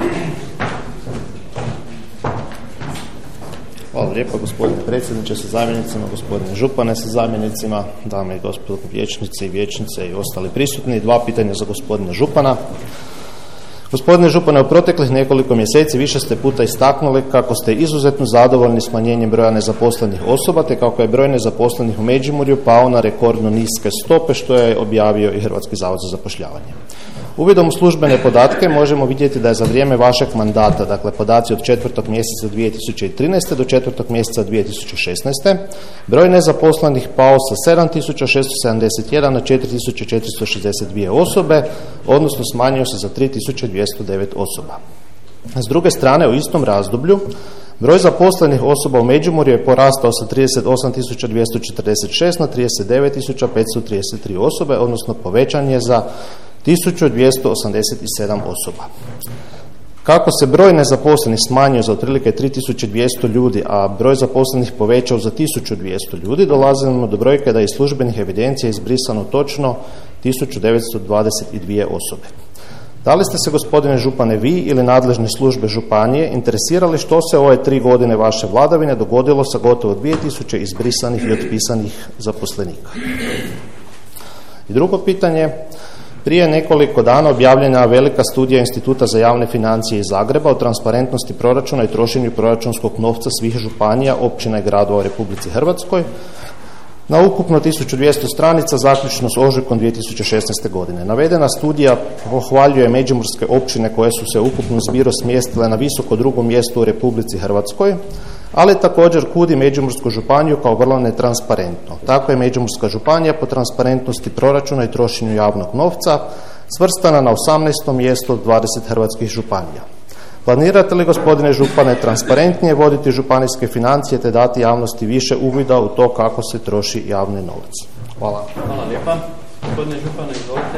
Hvala lijepo, gospodine predsjedniče sa zamjenicima, gospodine župane sa zamjenicima, dame i gospodo vijećnici i vijećnice i ostali prisutni. 2 pitanja za gospodina župana. Gospodine župane, u proteklih nekoliko mjeseci više ste puta istaknuli kako ste izuzetno zadovoljni smanjenjem broja nezaposlenih osoba, te kako je broj nezaposlenih u Međimurju pao na rekordno niske stope, što je objavio i Hrvatski zavod za zapošljavanje. Uvidom u službene podatke možemo vidjeti da je za vrijeme vašeg mandata, dakle podaci od 4. mjeseca 2013. do 4. mjeseca 2016. broj nezaposlenih pao sa 7.671 na 4.462 osobe, odnosno smanjio se za 3.209 osoba. S druge strane, u istom razdoblju broj zaposlenih osoba u Međimurju je porastao sa 38.246 na 39.533 osobe, odnosno povećan je za 1.287 osoba. Kako se broj nezaposlenih smanjio za otprilike 3.200 ljudi, a broj zaposlenih povećao za 1.200 ljudi, dolazimo do brojke da je iz službenih evidencija izbrisano točno 1.922 osobe. Da li ste se, gospodine župane, vi ili nadležne službe županije interesirali što se ove 3 godine vaše vladavine dogodilo sa gotovo 2.000 izbrisanih i otpisanih zaposlenika? I drugo pitanje. Prije nekoliko dana objavljena velika studija Instituta za javne financije iz Zagreba o transparentnosti proračuna i trošenju proračunskog novca svih županija, općina i gradova u Republici Hrvatskoj na ukupno 1200 stranica zaključno s ožujkom 2016. godine. Navedena studija pohvaljuje međimurske općine koje su se ukupno zbiro smjestile na visoko 2. mjestu u Republici Hrvatskoj, ali također kudi Međimursku županiju kao vrlo netransparentno. Tako je Međimurska županija po transparentnosti proračuna i trošenju javnog novca svrstana na 18. mjesto od 20 hrvatskih županija. Planirate li, gospodine župane, transparentnije voditi županijske financije te dati javnosti više uvida u to kako se troši javni novac? Hvala.
Hvala lijepa. Gospodine župane, izvolite.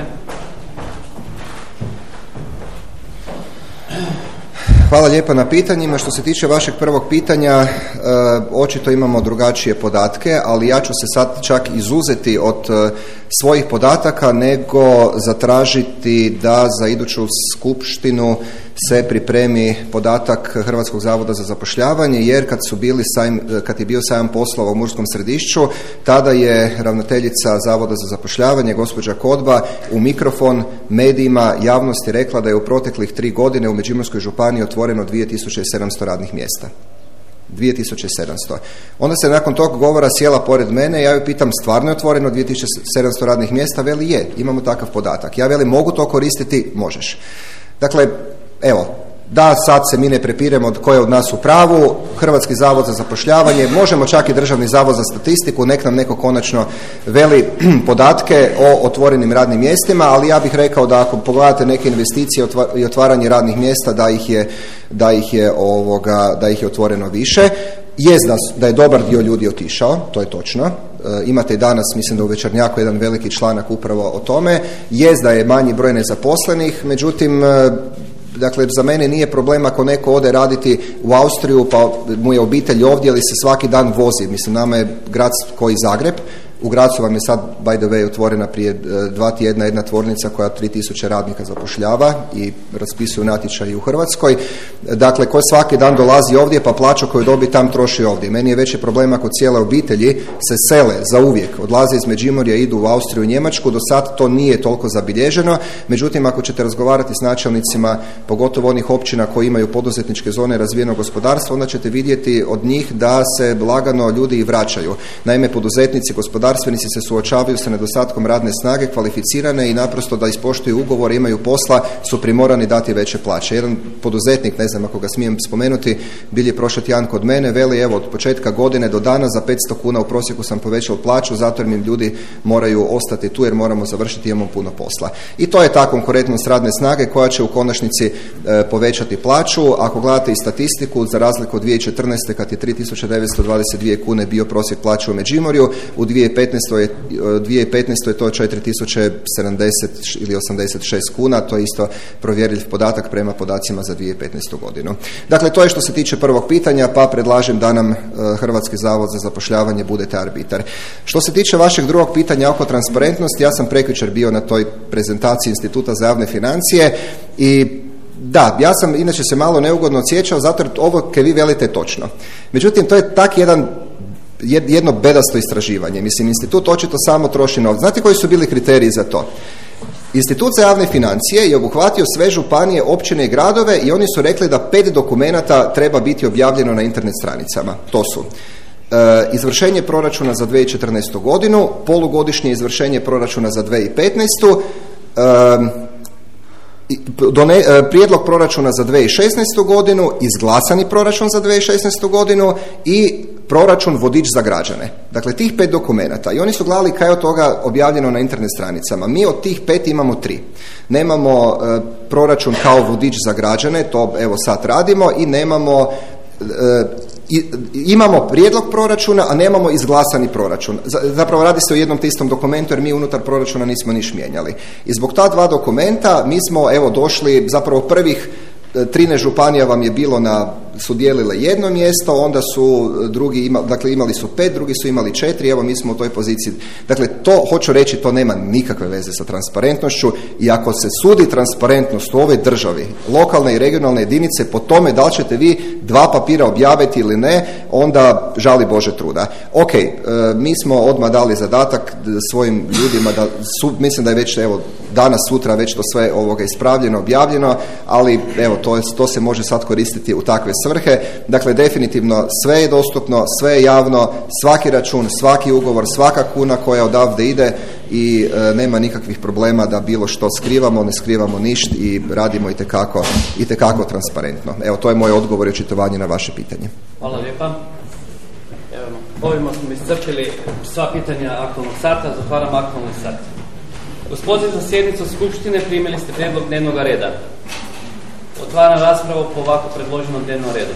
Hvala lijepa na pitanjima. Što se tiče vašeg prvog pitanja, očito imamo drugačije podatke, ali ja ću se sad čak izuzeti od svojih podataka, nego zatražiti da za iduću skupštinu se pripremi podatak Hrvatskog zavoda za zapošljavanje, jer kad je bio sajam poslova u Murskom Središću, tada je ravnateljica Zavoda za zapošljavanje, gospođa Kodba, u mikrofon medijima javnosti rekla da je u proteklih 3 godine u Međimurskoj županiji otvoreno 2700 radnih mjesta. 2700. Onda se nakon tog govora sjela pored mene, ja ju pitam, stvarno je otvoreno 2700 radnih mjesta? Veli je, imamo takav podatak. Ja velim, mogu to koristiti? Možeš. Dakle, evo, da sad se mi ne prepiremo tko je od nas u pravu, Hrvatski zavod za zapošljavanje, možemo čak i Državni zavod za statistiku, nek nam neko konačno veli podatke o otvorenim radnim mjestima, ali ja bih rekao da ako pogledate neke investicije i otvaranje radnih mjesta, da ih je otvoreno više. Jest da je dobar dio ljudi otišao, to je točno. Imate i danas, mislim da u Večernjaku, jedan veliki članak upravo o tome. Jest da je manji broj nezaposlenih, međutim, dakle, za mene nije problem ako neko ode raditi u Austriju pa mu je obitelj ovdje, ali se svaki dan vozi. Mislim, nama je grad koji Zagreb. U Gracu vam je sad, by the way, otvorena prije 2 tjedna jedna tvornica koja 3000 radnika zapošljava i raspisuju natječaji u Hrvatskoj. Dakle, ko svaki dan dolazi ovdje pa plaću koju dobi tam troši ovdje. Meni je veći problem ako cijele obitelji se sele za uvijek, odlaze iz Međimurja, idu u Austriju i Njemačku. Do sad to nije toliko zabilježeno. Međutim, ako ćete razgovarati s načelnicima, pogotovo onih općina koji imaju poduzetničke zone razvijenog gospodarstva, onda ćete vidjeti od njih da se lagano ljudi i vraćaju. Naime, poduzetnici, gospodarstvenici gospodarstvenici se suočavaju sa nedostatkom radne snage, kvalificirane i naprosto da ispoštuju ugovor, imaju posla, su primorani dati veće plaće. Jedan poduzetnik, ne znam ako ga smijem spomenuti, bil je prošli tjedan kod mene, veli evo od početka godine do dana za 500 kuna u prosjeku sam povećao plaću zato jer mi ljudi moraju ostati tu jer moramo završiti, imamo puno posla. I to je ta konkurentnost radne snage koja će u konačnici povećati plaću. Ako gledate i statistiku, za razliku od 2014. kad je 3.922 kune bio prosjek plaće u Međimurju, u 2015. je to 4.070 ili 86 kuna, to je isto provjerljiv podatak prema podacima za 2015. godinu. Dakle, to je što se tiče prvog pitanja, pa predlažem da nam Hrvatski zavod za zapošljavanje bude taj arbitar. Što se tiče vašeg drugog pitanja oko transparentnosti, ja sam prekjučer bio na toj prezentaciji Instituta za javne financije i da, ja sam inače se malo neugodno osjećao zato jer ovo kaj vi velite je točno. Međutim, to je tak jedno bedasto istraživanje. Mislim, institut očito samo troši novce. Znate koji su bili kriteriji za to? Institut za javne financije je obuhvatio sve županije, općine i gradove i oni su rekli da 5 dokumenata treba biti objavljeno na internet stranicama. To su izvršenje proračuna za 2014. godinu, polugodišnje izvršenje proračuna za 2015. Prijedlog proračuna za 2016. godinu, izglasani proračun za 2016. godinu i proračun vodič za građane. Dakle, tih 5 dokumenata. I oni su gledali kaj je od toga objavljeno na internet stranicama. Mi od tih 5 imamo 3. Nemamo proračun kao vodič za građane, to evo sad radimo, i nemamo imamo prijedlog proračuna, a nemamo izglasani proračun. Zapravo radi se o jednom te istom dokumentu jer mi unutar proračuna nismo niš mijenjali. I zbog ta 2 dokumenta mi smo evo došli, zapravo prvih 13 županija vam je bilo su dijelile jedno mjesto, onda su drugi imali su 5, drugi su imali 4, evo mi smo u toj poziciji. Dakle, to hoću reći, to nema nikakve veze sa transparentnošću i ako se sudi transparentnost u ovoj državi, lokalne i regionalne jedinice po tome da li ćete vi 2 papira objaviti ili ne, onda žali Bože truda. Ok, mi smo odmah dali zadatak svojim ljudima da mislim da je već evo danas, sutra već to sve ispravljeno, objavljeno, ali evo to se može sad koristiti u takve svrhe. Dakle, definitivno sve je dostupno, sve je javno, svaki račun, svaki ugovor, svaka kuna koja odavde ide i nema nikakvih problema da bilo što skrivamo, ne skrivamo ništa i radimo itekako transparentno. Evo, to je moj odgovor i očitovanje na vaše pitanje.
Hvala lijepa. Evo, ovime smo iscrpili sva pitanja aktualnog sata, zatvaram aktualni sat. Uz poziv za sjednicu Skupštine primili ste prijedlog dnevnog reda. Otvaram raspravu po ovako predloženom dnevnom redu.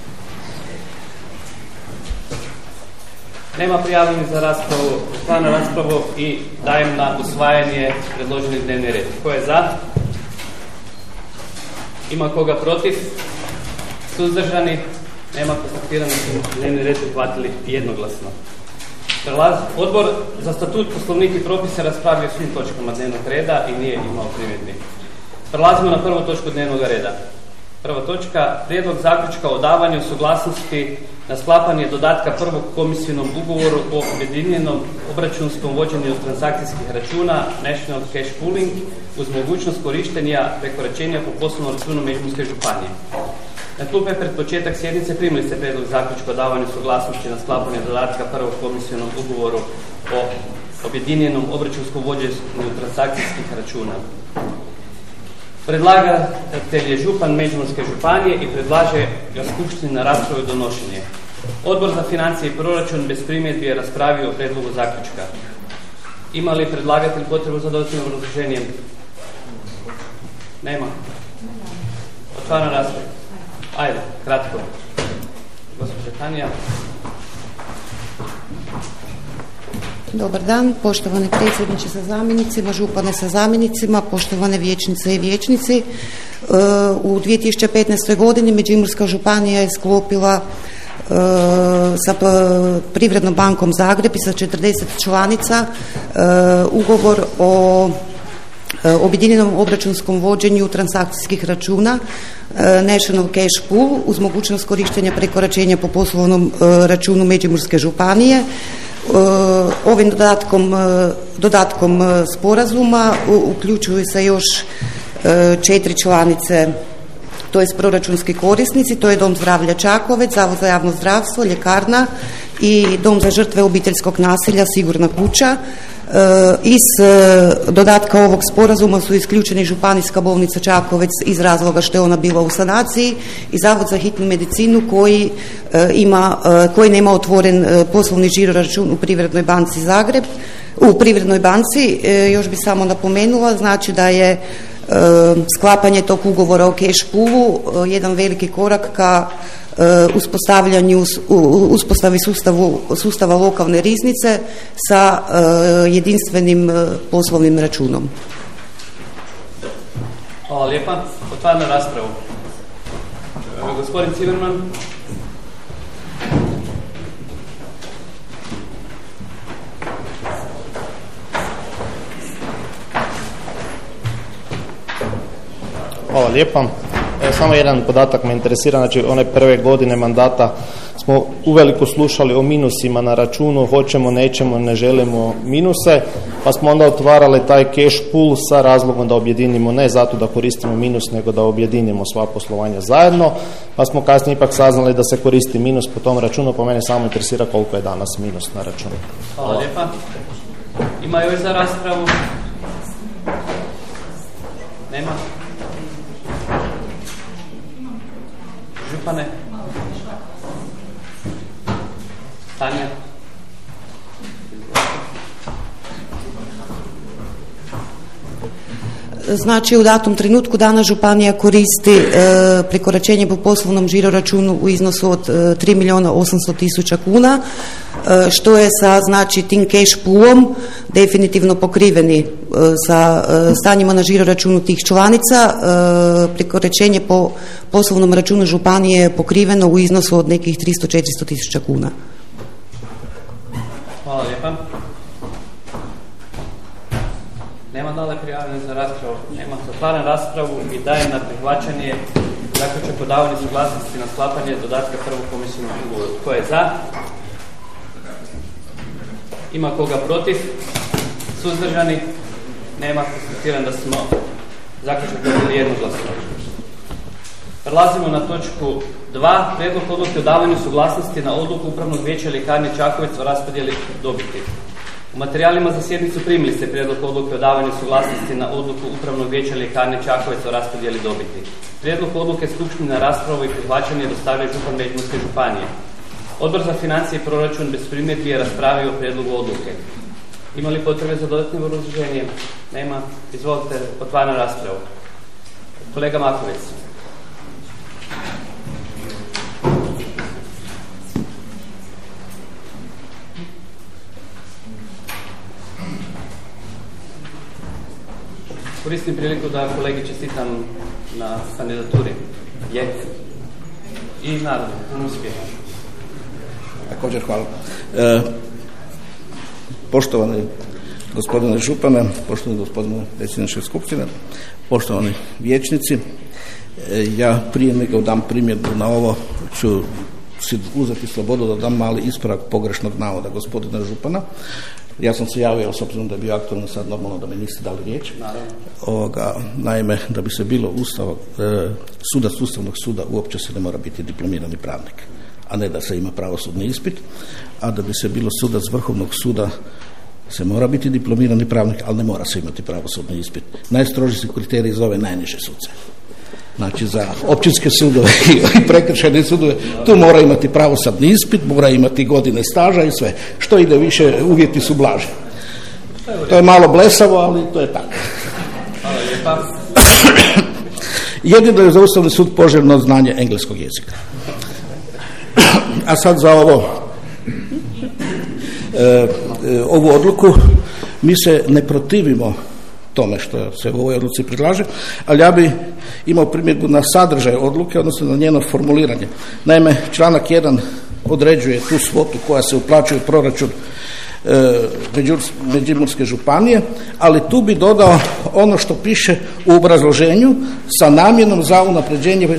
Nema prijavljenih za raspravu. Otvaram raspravu i dajem na usvajanje predloženi dnevni red. Ko je za? Ima koga protiv? Suzdržani? Nema, konstatirano su dnevni red prihvatili jednoglasno. Odbor za statut, poslovnik i propise raspravio svim točkama dnevnog reda i nije imao primjedbi. Prelazimo na prvu točku dnevnog reda. Prva točka, prijedlog zaključka o davanju suglasnosti na sklapanje dodatka prvog komisijnom ugovoru o objedinjenom obračunskom vođenju transakcijskih računa National Cash Pooling uz mogućnost korištenja prekoračenja po poslovnom računu Međimurske županije. Na klupe pred početak sjednice primili ste prijedlog zaključka o davanju suglasnosti na sklapanje dodatka prvog komisijnom ugovoru o objedinjenom obračunskom vođenju transakcijskih računa. Predlagatelj je župan Međimurske županije i predlaže ga Skupštini na raspravu i donošenje. Odbor za financije i proračun bez primjedbi je raspravio o prijedlogu zaključka. Ima li predlagatelj potrebu za dodatnim obrazloženjem? Nema. Otvaram raspravu. Ajde, kratko. Gospođa Tanja.
Dobar dan, poštovani predsjedniče sa zamjenicima, župane sa zamjenicima, poštovane vijećnice i vijećnici. U 2015. godini Međimurska županija je sklopila sa Privrednom bankom Zagreb i sa 40 članica ugovor o objedinjenom obračunskom vođenju transakcijskih računa National Cash Pool uz mogućnost korištenja prekoračenja po poslovnom računu Međimurske županije. Ovim dodatkom sporazuma uključuju se još 4 članice to je proračunski korisnici, to je Dom zdravlja Čakovec, Zavod za javno zdravstvo, ljekarna i Dom za žrtve obiteljskog nasilja Sigurna kuća. Iz dodatka ovog sporazuma su isključeni Županijska bolnica Čakovec iz razloga što je ona bila u sanaciji i Zavod za hitnu medicinu koji nema otvoren poslovni žiroračun u Privrednoj banci Zagreb. U Privrednoj banci još bi samo napomenula, znači da je sklapanje tog ugovora o cash poolu jedan veliki korak ka uspostavi sustava lokalne riznice sa jedinstvenim poslovnim računom.
Hvala lijepa. Otvaram raspravu. Gospodin Cimerman.
Hvala lijepa. Samo jedan podatak me interesira, znači one prve godine mandata smo uveliko slušali o minusima na računu, hoćemo, nećemo, ne želimo minuse, pa smo onda otvarali taj cash pool sa razlogom da objedinimo, ne zato da koristimo minus, nego da objedinimo sva poslovanja zajedno, pa smo kasnije ipak saznali da se koristi minus po tom računu, pa mene samo interesira koliko je danas minus na računu.
Hvala lijepa. Ima još za raspravu? Nema? Župane? Tanja?
Znači u datom trenutku dana županija koristi prekoračenje po poslovnom žiroračunu u iznosu od 3.800.000 kuna, što je sa znači tim cash poolom definitivno pokriveni sa stanjima na žiroračunu tih članica. Prekoračenje po poslovnom računu županije je pokriveno u iznosu od nekih 300-400.000 kuna.
Hvala lijepa. Nema dalje prijavljene za raspravu. Nema. Zatvaram raspravu i dajem na prihvaćanje zaključak o davanju suglasnosti na sklapanje dodatka prvog komisijnog ugovora. Tko je za? Ima koga protiv? Suzdržani? Nema. Konstatiram da smo zaključak dobili jednoglasno. Prelazimo na točku 2. Prijedlog odluke o davanju suglasnosti na odluku Upravnog vijeća ljekarne Čakovec o raspodjeli dobiti. U materijalima za sjednicu primili ste prijedlog odluke o davanju suglasnosti na odluku Upravnog vijeća ljekarne Čakovec o raspodjeli dobiti. Prijedlog odluke skupštine na raspravu i prihvaćanje dostavlja župan Međimurske županije. Odbor za financije i proračun bez primjedbi je raspravio o prijedlogu odluke. Ima li potrebe za dodatnim obrazloženjem? Nema. Izvolite, otvaram raspravu. Kolega Makovec. Koristim priliku da kolegi čestitam na kandidaturi. I naravno, uspjeha.
Također hvala. Poštovani gospodine župane, poštovani gospodine predsjedniče skupštine, poštovani vijećnici, ja prije nego dam primjedbu na ovo ću si uzeti slobodu da dam mali ispravak pogrešnog navoda gospodina župana. Ja sam se javio, s obzirom da je bio aktualno, sad normalno da mi niste dali riječ. Naime, da bi se bilo sudac Ustavnog suda uopće se ne mora biti diplomirani pravnik, a ne da se ima pravosudni ispit, a da bi se bilo sudac Vrhovnog suda se mora biti diplomirani pravnik, ali ne mora se imati pravosudni ispit. Najstroži se kriteriji za ove najniže suce. Znači za općinske sudove i prekršajne sudove tu mora imati pravosudni ispit, mora imati godine staža i sve. Što ide više, uvjeti su blaži. To je malo blesavo, ali to je tako.
Hvala lijepa.
Jedino je za Ustavni sud poželjno znanje engleskog jezika. A sad za ovu odluku mi se ne protivimo tome što se u ovoj odluci predlaže, ali ja bi imao primjedbu na sadržaj odluke, odnosno na njeno formuliranje. Naime, članak 1 određuje tu svotu koja se uplaćuje u proračun Međimurske županije, ali tu bi dodao ono što piše u obrazloženju sa namjenom za unapređenje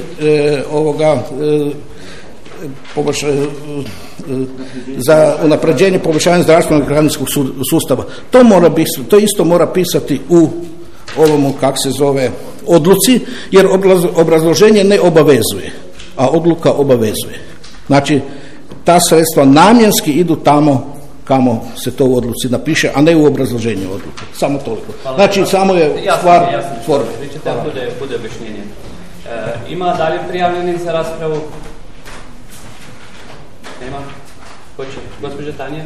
za unapređenje poboljšanja zdravstvenog i građanskog sustava. To isto mora pisati u ovomu, odluci, jer obrazloženje ne obavezuje, a odluka obavezuje. Znači, ta sredstva namjenski idu tamo kamo se to u odluci napiše, a ne u obrazloženju odluke. Samo toliko. Znači, samo je stvar forme.
Pričate, bude objašnjenje. Ima dalje prijavljenih za raspravu? Nema? Hoće? Gospođa Tanja?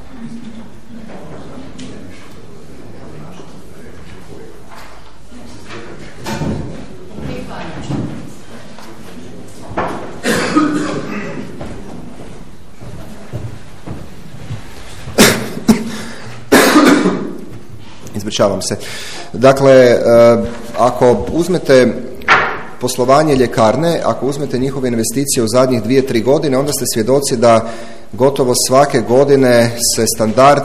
Ispričavam se. Dakle, ako uzmete poslovanje ljekarne, ako uzmete njihove investicije u zadnjih 2-3 godine, onda ste svjedoci da gotovo svake godine se standard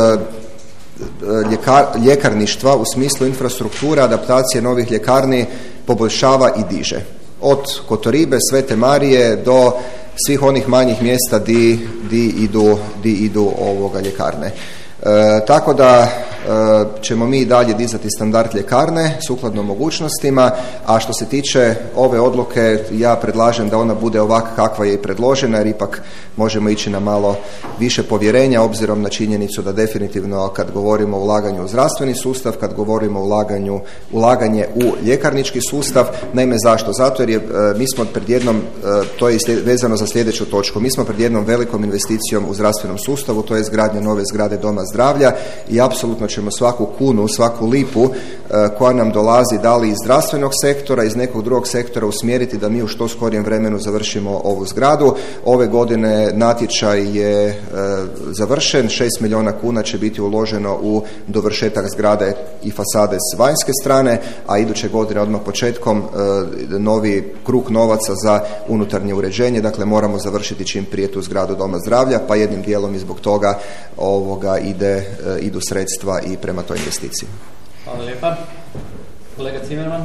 ljekarništva u smislu infrastrukture, adaptacije novih ljekarni poboljšava i diže. Od Kotoribe, Svete Marije do svih onih manjih mjesta di idu ljekarne. Tako da ćemo mi dalje dizati standard ljekarne sukladno mogućnostima, a što se tiče ove odluke, ja predlažem da ona bude ovak kakva je i predložena, jer ipak možemo ići na malo više povjerenja, obzirom na činjenicu da definitivno kad govorimo o ulaganju u zdravstveni sustav, kad govorimo o ulaganje u ljekarnički sustav. Naime, zašto? Zato jer mi smo pred jednom, to je vezano za sljedeću točku, mi smo pred jednom velikom investicijom u zdravstvenom sustavu, to je izgradnja nove zgrade Doma zdravlja, i apsolutno ćemo svaku kunu, svaku lipu koja nam dolazi, da li iz zdravstvenog sektora, iz nekog drugog sektora, usmjeriti da mi u što skorijem vremenu završimo ovu zgradu. Ove godine natječaj je završen, 6 milijuna kuna će biti uloženo u dovršetak zgrade i fasade s vanjske strane, a iduće godine odmah početkom novi krug novaca za unutarnje uređenje. Dakle, moramo završiti čim prije tu zgradu Doma zdravlja, pa jednim dijelom i zbog toga idu sredstva i prema toj investiciji.
Hvala lijepa. Kolega Cimerman.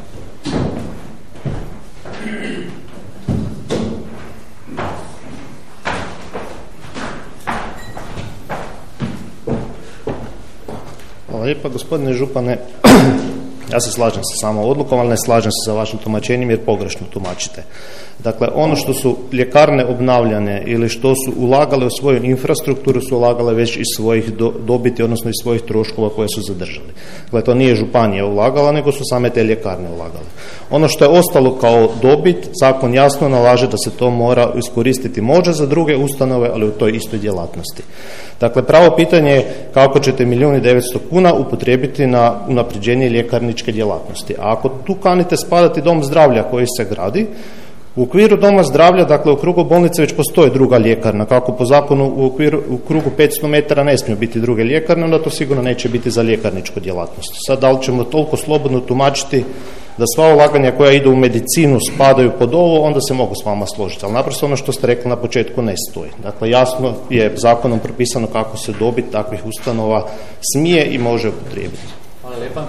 Hvala lijepa, gospodine župane. Ja se slažem sa samom odlukom, ali ne slažem se sa vašim tumačenjem jer pogrešno tumačite. Dakle, ono što su ljekarne obnavljane ili što su ulagale u svoju infrastrukturu su ulagale već iz svojih dobiti, odnosno iz svojih troškova koje su zadržali. Dakle, to nije županija ulagala, nego su same te ljekarne ulagale. Ono što je ostalo kao dobit, zakon jasno nalaže da se to mora iskoristiti može za druge ustanove, ali u toj istoj djelatnosti. Dakle, pravo pitanje je kako ćete 1.900.000 kuna upotrijebiti na unapređenje ljekarničke djelatnosti. A ako tu kanite spadati dom zdravlja koji se gradi, u okviru doma zdravlja, dakle u krugu bolnice već postoji druga ljekarna, kako po zakonu u krugu 500 metara ne smiju biti druge ljekarne, onda to sigurno neće biti za ljekarničku djelatnost. Sad, da li ćemo toliko slobodno tumačiti da sva ulaganja koja idu u medicinu spadaju pod ovo, onda se mogu s vama složiti. Ali naprosto ono što ste rekli na početku ne stoji. Dakle, jasno je zakonom propisano kako se dobit takvih ustanova smije i može upotrijebiti.
Hvala lijepa.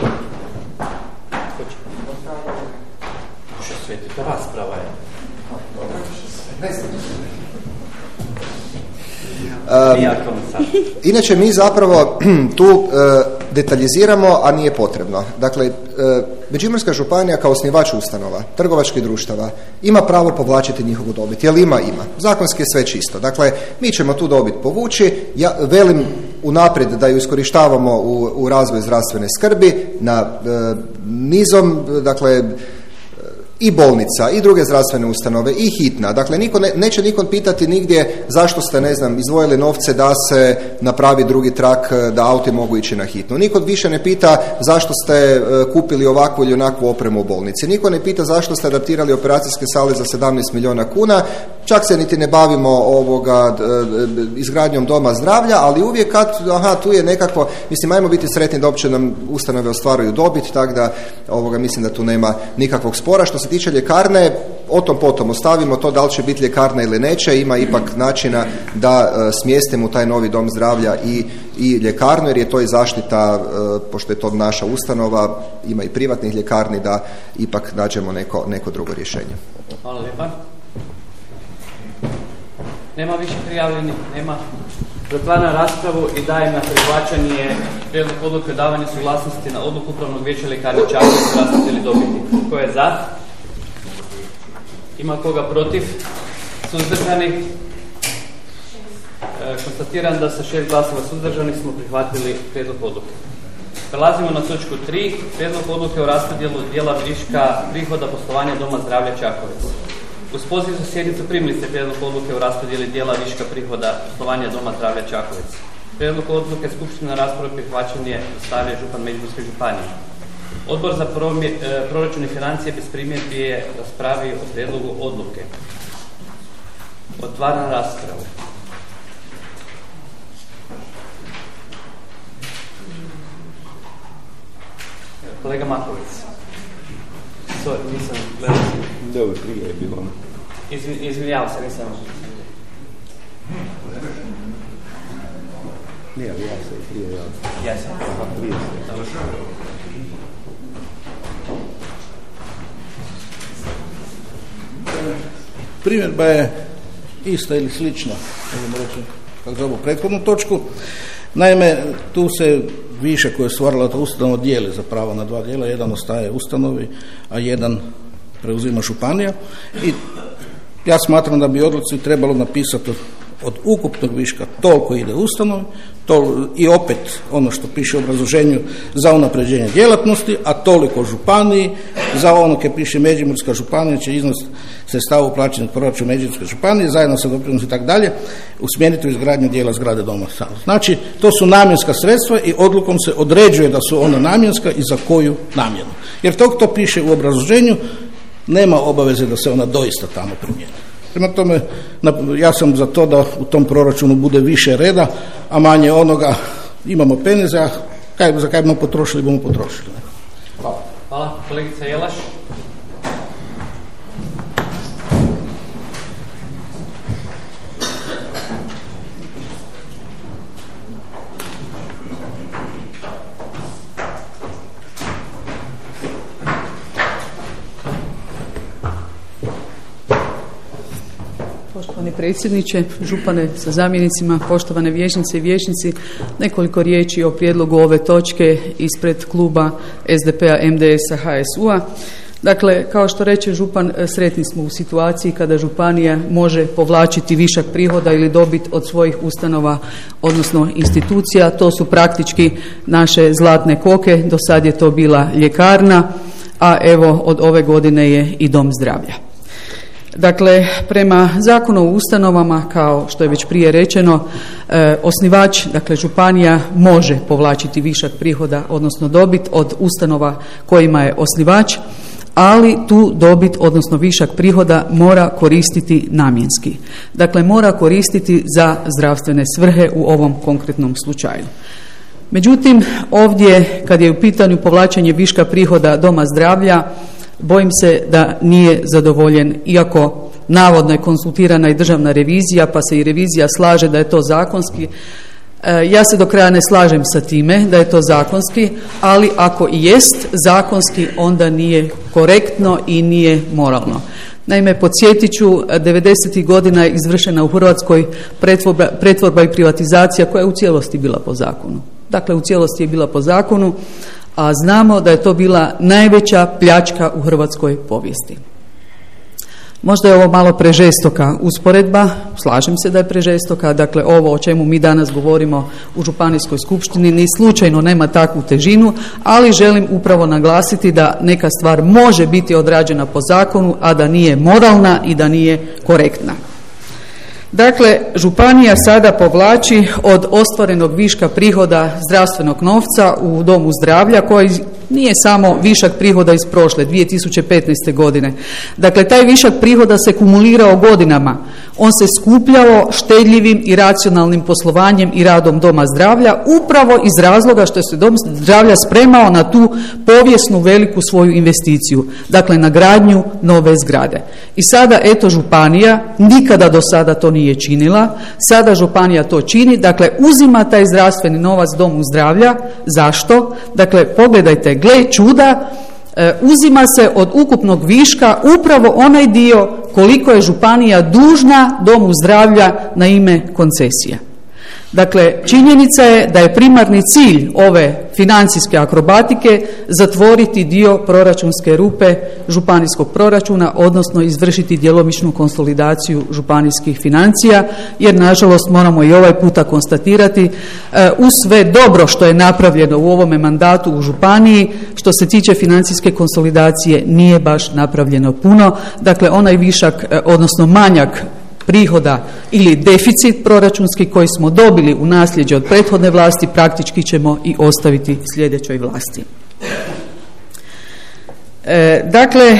Rasprava je.
Inače, mi zapravo tu detaljiziramo, a nije potrebno. Dakle, Međimurska županija kao osnivač ustanova, trgovačkih društava, ima pravo povlačiti njihovu dobit. Jel ima? Ima. Zakonski je sve čisto. Dakle, mi ćemo tu dobit povući. Ja velim unaprijed da ju iskorištavamo u razvoju zdravstvene skrbi na nizom, dakle, i bolnica, i druge zdravstvene ustanove, i hitna. Dakle, neće niko pitati nigdje zašto ste, izdvojili novce da se napravi drugi trak, da auti mogu ići na hitnu. Niko više ne pita zašto ste kupili ovakvu ili onakvu opremu u bolnici. Niko ne pita zašto ste adaptirali operacijske sale za 17 milijuna kuna. Čak se niti ne bavimo izgradnjom doma zdravlja, ali uvijek tu je nekako, ajmo biti sretni da uopće nam ustanove ostvaruju dobit, tako da mislim da tu nema nikakvog spora. Što se tiče ljekarne, o tom potom ostavimo to, da li će biti ljekarna ili neće, ima ipak načina da smjestimo u taj novi dom zdravlja i ljekarnu, jer je to i zaštita, pošto je to naša ustanova, ima i privatnih ljekarni, da ipak nađemo neko drugo rješenje.
Hvala lijepa. Nema više prijavljenih? Nema? Zatvaram raspravu i dajem na prihvaćanje prijedlog odluke o davanju suglasnosti na odluku Upravnog vijeća ljekarne Čakovec o raspodjeli dobiti. Tko je za? Ima koga protiv? Suzdržani? Konstatiram da sa 6 glasova suzdržanih smo prihvatili prijedlog odluke. Prelazimo na točku 3. Prijedlog odluke o raspodjelu dijela viška prihoda poslovanja Doma zdravlja Čakovec. Uz poziv za sjednicu primili ste prijedlog odluke o raspodjeli dijela viška prihoda poslovanja Doma zdravlja Čakovec. Prijedlog odluke skupština rasprave prihvaćen je stavlja župan Međimurske županije. Odbor za proračun i financije bez primjedbi je raspravio o prijedlogu odluke. Otvaram raspravu. Kolega Maković. Nisam gledao.
Dobro, prije je bilo.
Izvinjavam se, nisam.
Nije, ali ja se prije javio.
Ja sam.
Prije se.
Primjedba je ista ili slična, možemo reći, kako za ovu prethodnu točku. Naime, tu se višak koji je stvarala ta ustanova dijeli za pravo na 2 dijela. Jedan ostaje ustanovi, a jedan preuzima županija. I ja smatram da bi odluci trebalo napisati od ukupnog viška toliko ide ustanovi i opet ono što piše u obrazloženju za unapređenje djelatnosti, a toliko županiji. Za ono koje piše Međimurska županija će iznos sredstava uplaćenog proračuna Međimurske županije zajedno sa doprinosom i tako dalje usmjeriti u izgradnju dijela zgrade doma. Znači, to su namjenska sredstva i odlukom se određuje da su ona namjenska i za koju namjenu. Jer to piše u obrazloženju, nema obaveze da se ona doista tamo primijeni. Prema tome, ja sam za to da u tom proračunu bude više reda, a manje onoga imamo peneza, za kaj bomo potrošili. Hvala.
Hvala. Kolegica Jelaš.
Poštovani predsjedniče, župane sa zamjenicima, poštovane vijećnice i vijećnici, nekoliko riječi o prijedlogu ove točke ispred kluba SDP-a, MDS-a, HSU-a. Dakle, kao što reče župan, sretni smo u situaciji kada županija može povlačiti višak prihoda ili dobit od svojih ustanova, odnosno institucija. To su praktički naše zlatne koke, do sad je to bila ljekarna, a evo od ove godine je i dom zdravlja. Dakle, prema Zakonu o ustanovama, kao što je već prije rečeno, osnivač, dakle županija, može povlačiti višak prihoda, odnosno dobit od ustanova kojima je osnivač, ali tu dobit, odnosno višak prihoda, mora koristiti namjenski. Dakle, mora koristiti za zdravstvene svrhe u ovom konkretnom slučaju. Međutim, ovdje, kad je u pitanju povlačenje viška prihoda doma zdravlja, bojim se da nije zadovoljen, iako navodno je konsultirana i državna revizija, pa se i revizija slaže da je to zakonski. Ja se do kraja ne slažem sa time da je to zakonski, ali ako i jest zakonski, onda nije korektno i nije moralno. Naime, podsjetit ću, 90. godina je izvršena u Hrvatskoj pretvorba i privatizacija koja je u cijelosti bila po zakonu. Dakle, u cijelosti je bila po zakonu, a znamo da je to bila najveća pljačka u hrvatskoj povijesti. Možda je ovo malo prežestoka usporedba, slažem se da je prežestoka, dakle ovo o čemu mi danas govorimo u Županijskoj skupštini ni slučajno nema takvu težinu, ali želim upravo naglasiti da neka stvar može biti odrađena po zakonu, a da nije moralna i da nije korektna. Dakle, županija sada povlači od ostvarenog viška prihoda zdravstvenog novca u domu zdravlja, koji nije samo višak prihoda iz prošle 2015. godine. Dakle, taj višak prihoda se kumulirao godinama. On se skupljao štedljivim i racionalnim poslovanjem i radom doma zdravlja, upravo iz razloga što se dom zdravlja spremao na tu povijesnu veliku svoju investiciju, dakle na gradnju nove zgrade. I sada, eto, županija nikada do sada to nije činila, sada županija to čini, dakle uzima taj zdravstveni novac domu zdravlja. Zašto? Dakle, pogledajte, gle čuda, uzima se od ukupnog viška upravo onaj dio koliko je županija dužna domu zdravlja na ime koncesija. Dakle, činjenica je da je primarni cilj ove financijske akrobatike zatvoriti dio proračunske rupe županijskog proračuna, odnosno izvršiti djelomičnu konsolidaciju županijskih financija, jer nažalost moramo i ovaj puta konstatirati uz sve dobro što je napravljeno u ovome mandatu u županiji, što se tiče financijske konsolidacije nije baš napravljeno puno. Dakle, onaj višak, odnosno manjak prihoda ili deficit proračunski koji smo dobili u nasljeđe od prethodne vlasti praktički ćemo i ostaviti sljedećoj vlasti. Dakle,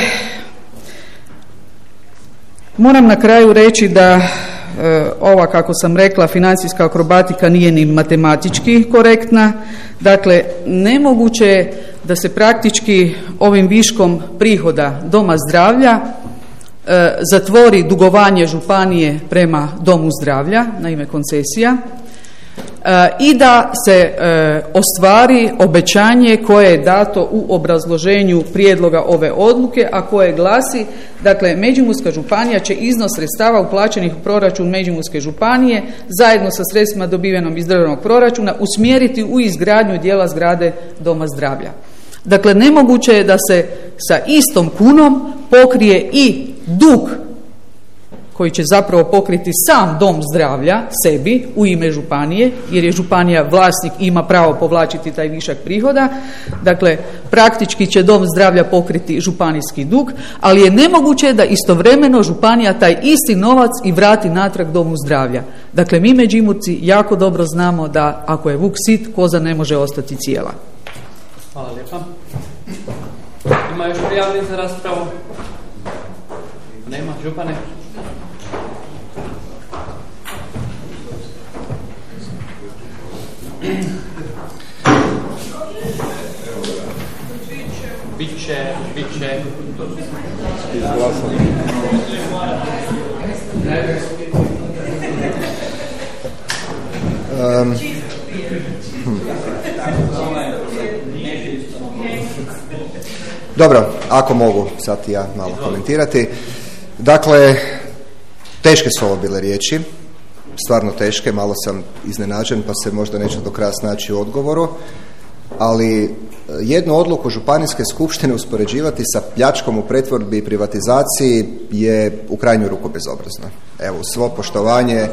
moram na kraju reći da ova, kako sam rekla, financijska akrobatika nije ni matematički korektna. Dakle, nemoguće je da se praktički ovim viškom prihoda doma zdravlja zatvori dugovanje županije prema domu zdravlja na ime koncesija i da se ostvari obećanje koje je dato u obrazloženju prijedloga ove odluke, a koje glasi, dakle, Međimurska županija će iznos sredstava uplaćenih u proračun Međimurske županije zajedno sa sredstvima dobivenom iz državnog proračuna usmjeriti u izgradnju dijela zgrade doma zdravlja. Dakle, nemoguće je da se sa istom kunom pokrije i dug koji će zapravo pokriti sam dom zdravlja sebi u ime županije, jer je županija vlasnik i ima pravo povlačiti taj višak prihoda. Dakle, praktički će dom zdravlja pokriti županijski dug, ali je nemoguće da istovremeno županija taj isti novac i vrati natrag domu zdravlja. Dakle, mi Međimurci jako dobro znamo da ako je vuk sit, koza ne može ostati cijela.
Hvala lijepa. Ima još prijavljenih za raspravu? Nema, župane? Biće.
Dobro, ako mogu sad ja malo komentirati. Dakle, teške su ovo bile riječi, stvarno teške, malo sam iznenađen pa se možda neću do kraja snaći u odgovoru, ali jednu odluku županijske skupštine uspoređivati sa pljačkom u pretvorbi i privatizaciji je u krajnju ruku bezobrazno. Evo, svo poštovanje.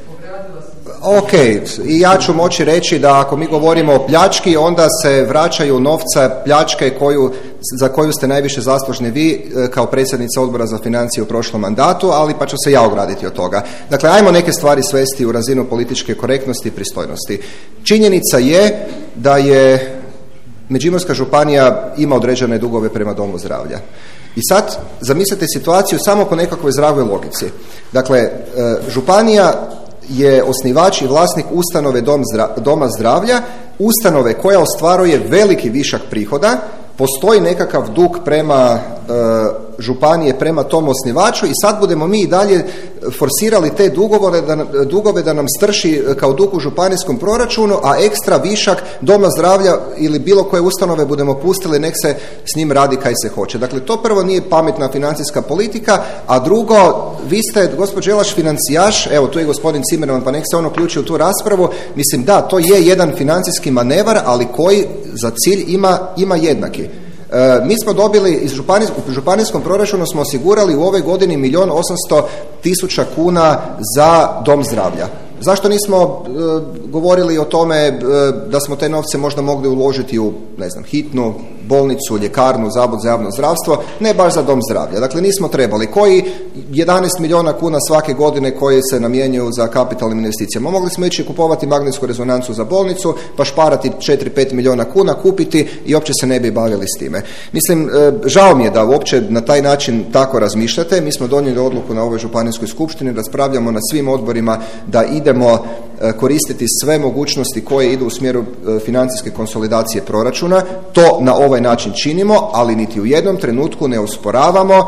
Ok, i ja ću moći reći da ako mi govorimo o pljački, onda se vraćaju novca pljačke za koju ste najviše zaslužni vi kao predsjednica Odbora za financije u prošlom mandatu, ali pa ću se ja ograditi od toga. Dakle, ajmo neke stvari svesti u razinu političke korektnosti i pristojnosti. Činjenica je da je Međimurska županija ima određene dugove prema domu zdravlja. I sad zamislite situaciju samo po nekakvoj zdravoj logici. Dakle, županija je osnivač i vlasnik ustanove doma zdravlja, ustanove koja ostvaruje veliki višak prihoda, postoji nekakav dug prema županije prema tom osnivaču i sad budemo mi i dalje forsirali te dugove da nam strši kao dug u županijskom proračunu, a ekstra višak doma zdravlja ili bilo koje ustanove budemo pustili, nek se s njim radi kaj se hoće. Dakle, to prvo nije pametna financijska politika, a drugo, vi ste, gospođo Jelaš, financijaš, evo tu je gospodin Cimerman, pa nek se on uključi u tu raspravu. Mislim, da, to je jedan financijski manevar, ali koji za cilj ima jednaki. Mi smo dobili u županijskom proračunu smo osigurali u ovoj godini 1.800.000 kuna za dom zdravlja. Zašto nismo govorili o tome da smo te novce možda mogli uložiti u, ne znam, hitnu bolnicu, ljekarnu, zavod za javno zdravstvo, ne baš za dom zdravlja. Dakle, nismo trebali. Koji 11 milijuna kuna svake godine koji se namjenjuju za kapitalnim investicijama. Mogli smo ići kupovati magnetsku rezonancu za bolnicu, pa šparati 4-5 milijuna kuna, kupiti i uopće se ne bi bavili s time. Mislim, žao mi je da uopće na taj način tako razmišljate. Mi smo donijeli odluku na ovoj županijskoj skupštini, raspravljamo na svim odborima da idemo koristiti sve mogućnosti koje idu u smjeru financijske konsolidacije proračuna. To na ovaj način činimo, ali niti u jednom trenutku ne usporavamo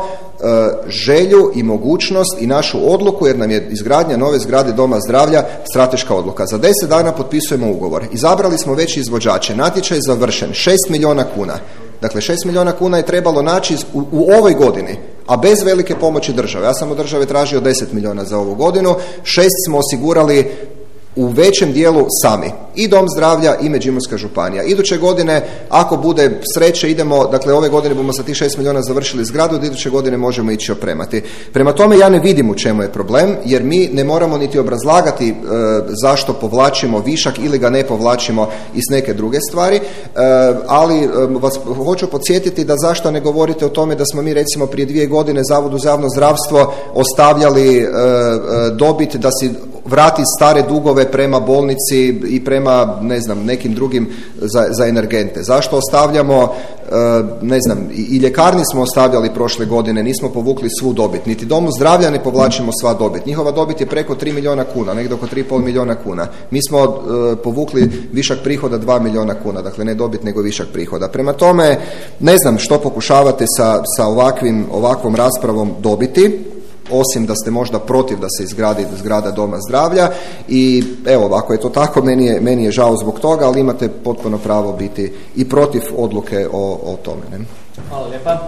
želju i mogućnost i našu odluku, jer nam je izgradnja nove zgrade doma zdravlja strateška odluka. Za 10 dana potpisujemo ugovor. Izabrali smo već izvođače. Natječaj je završen. 6 milijuna kuna. Dakle, 6 milijuna kuna je trebalo naći u ovoj godini, a bez velike pomoći države. Ja sam od države tražio 10 milijuna za ovu godinu. 6 smo osigurali u većem dijelu sami. I Dom zdravlja i Međimurska županija. Iduće godine, ako bude sreće, idemo, dakle ove godine bomo sa tih 6 milijuna završili zgradu, da iduće godine možemo ići opremati. Prema tome ja ne vidim u čemu je problem, jer mi ne moramo niti obrazlagati zašto povlačimo višak ili ga ne povlačimo iz neke druge stvari, ali vas hoću podsjetiti da zašto ne govorite o tome da smo mi recimo prije 2 godine Zavodu za javno zdravstvo ostavljali dobit da si vrati stare dugove prema bolnici i prema, ne znam, nekim drugim za energente. Zašto ostavljamo, ne znam, i ljekarni smo ostavljali prošle godine, nismo povukli svu dobit, niti Domu zdravlja ne povlačimo sva dobit. Njihova dobit je preko 3 milijuna kuna, negdje oko 3,5 milijuna kuna. Mi smo povukli višak prihoda 2 milijuna kuna, dakle ne dobit nego višak prihoda. Prema tome, ne znam što pokušavate sa ovakvom raspravom dobiti, osim da ste možda protiv da se izgradi zgrada Doma zdravlja i evo, ako je to tako, meni je žao zbog toga, ali imate potpuno pravo biti i protiv odluke o tome. Ne?
Hvala lijepa.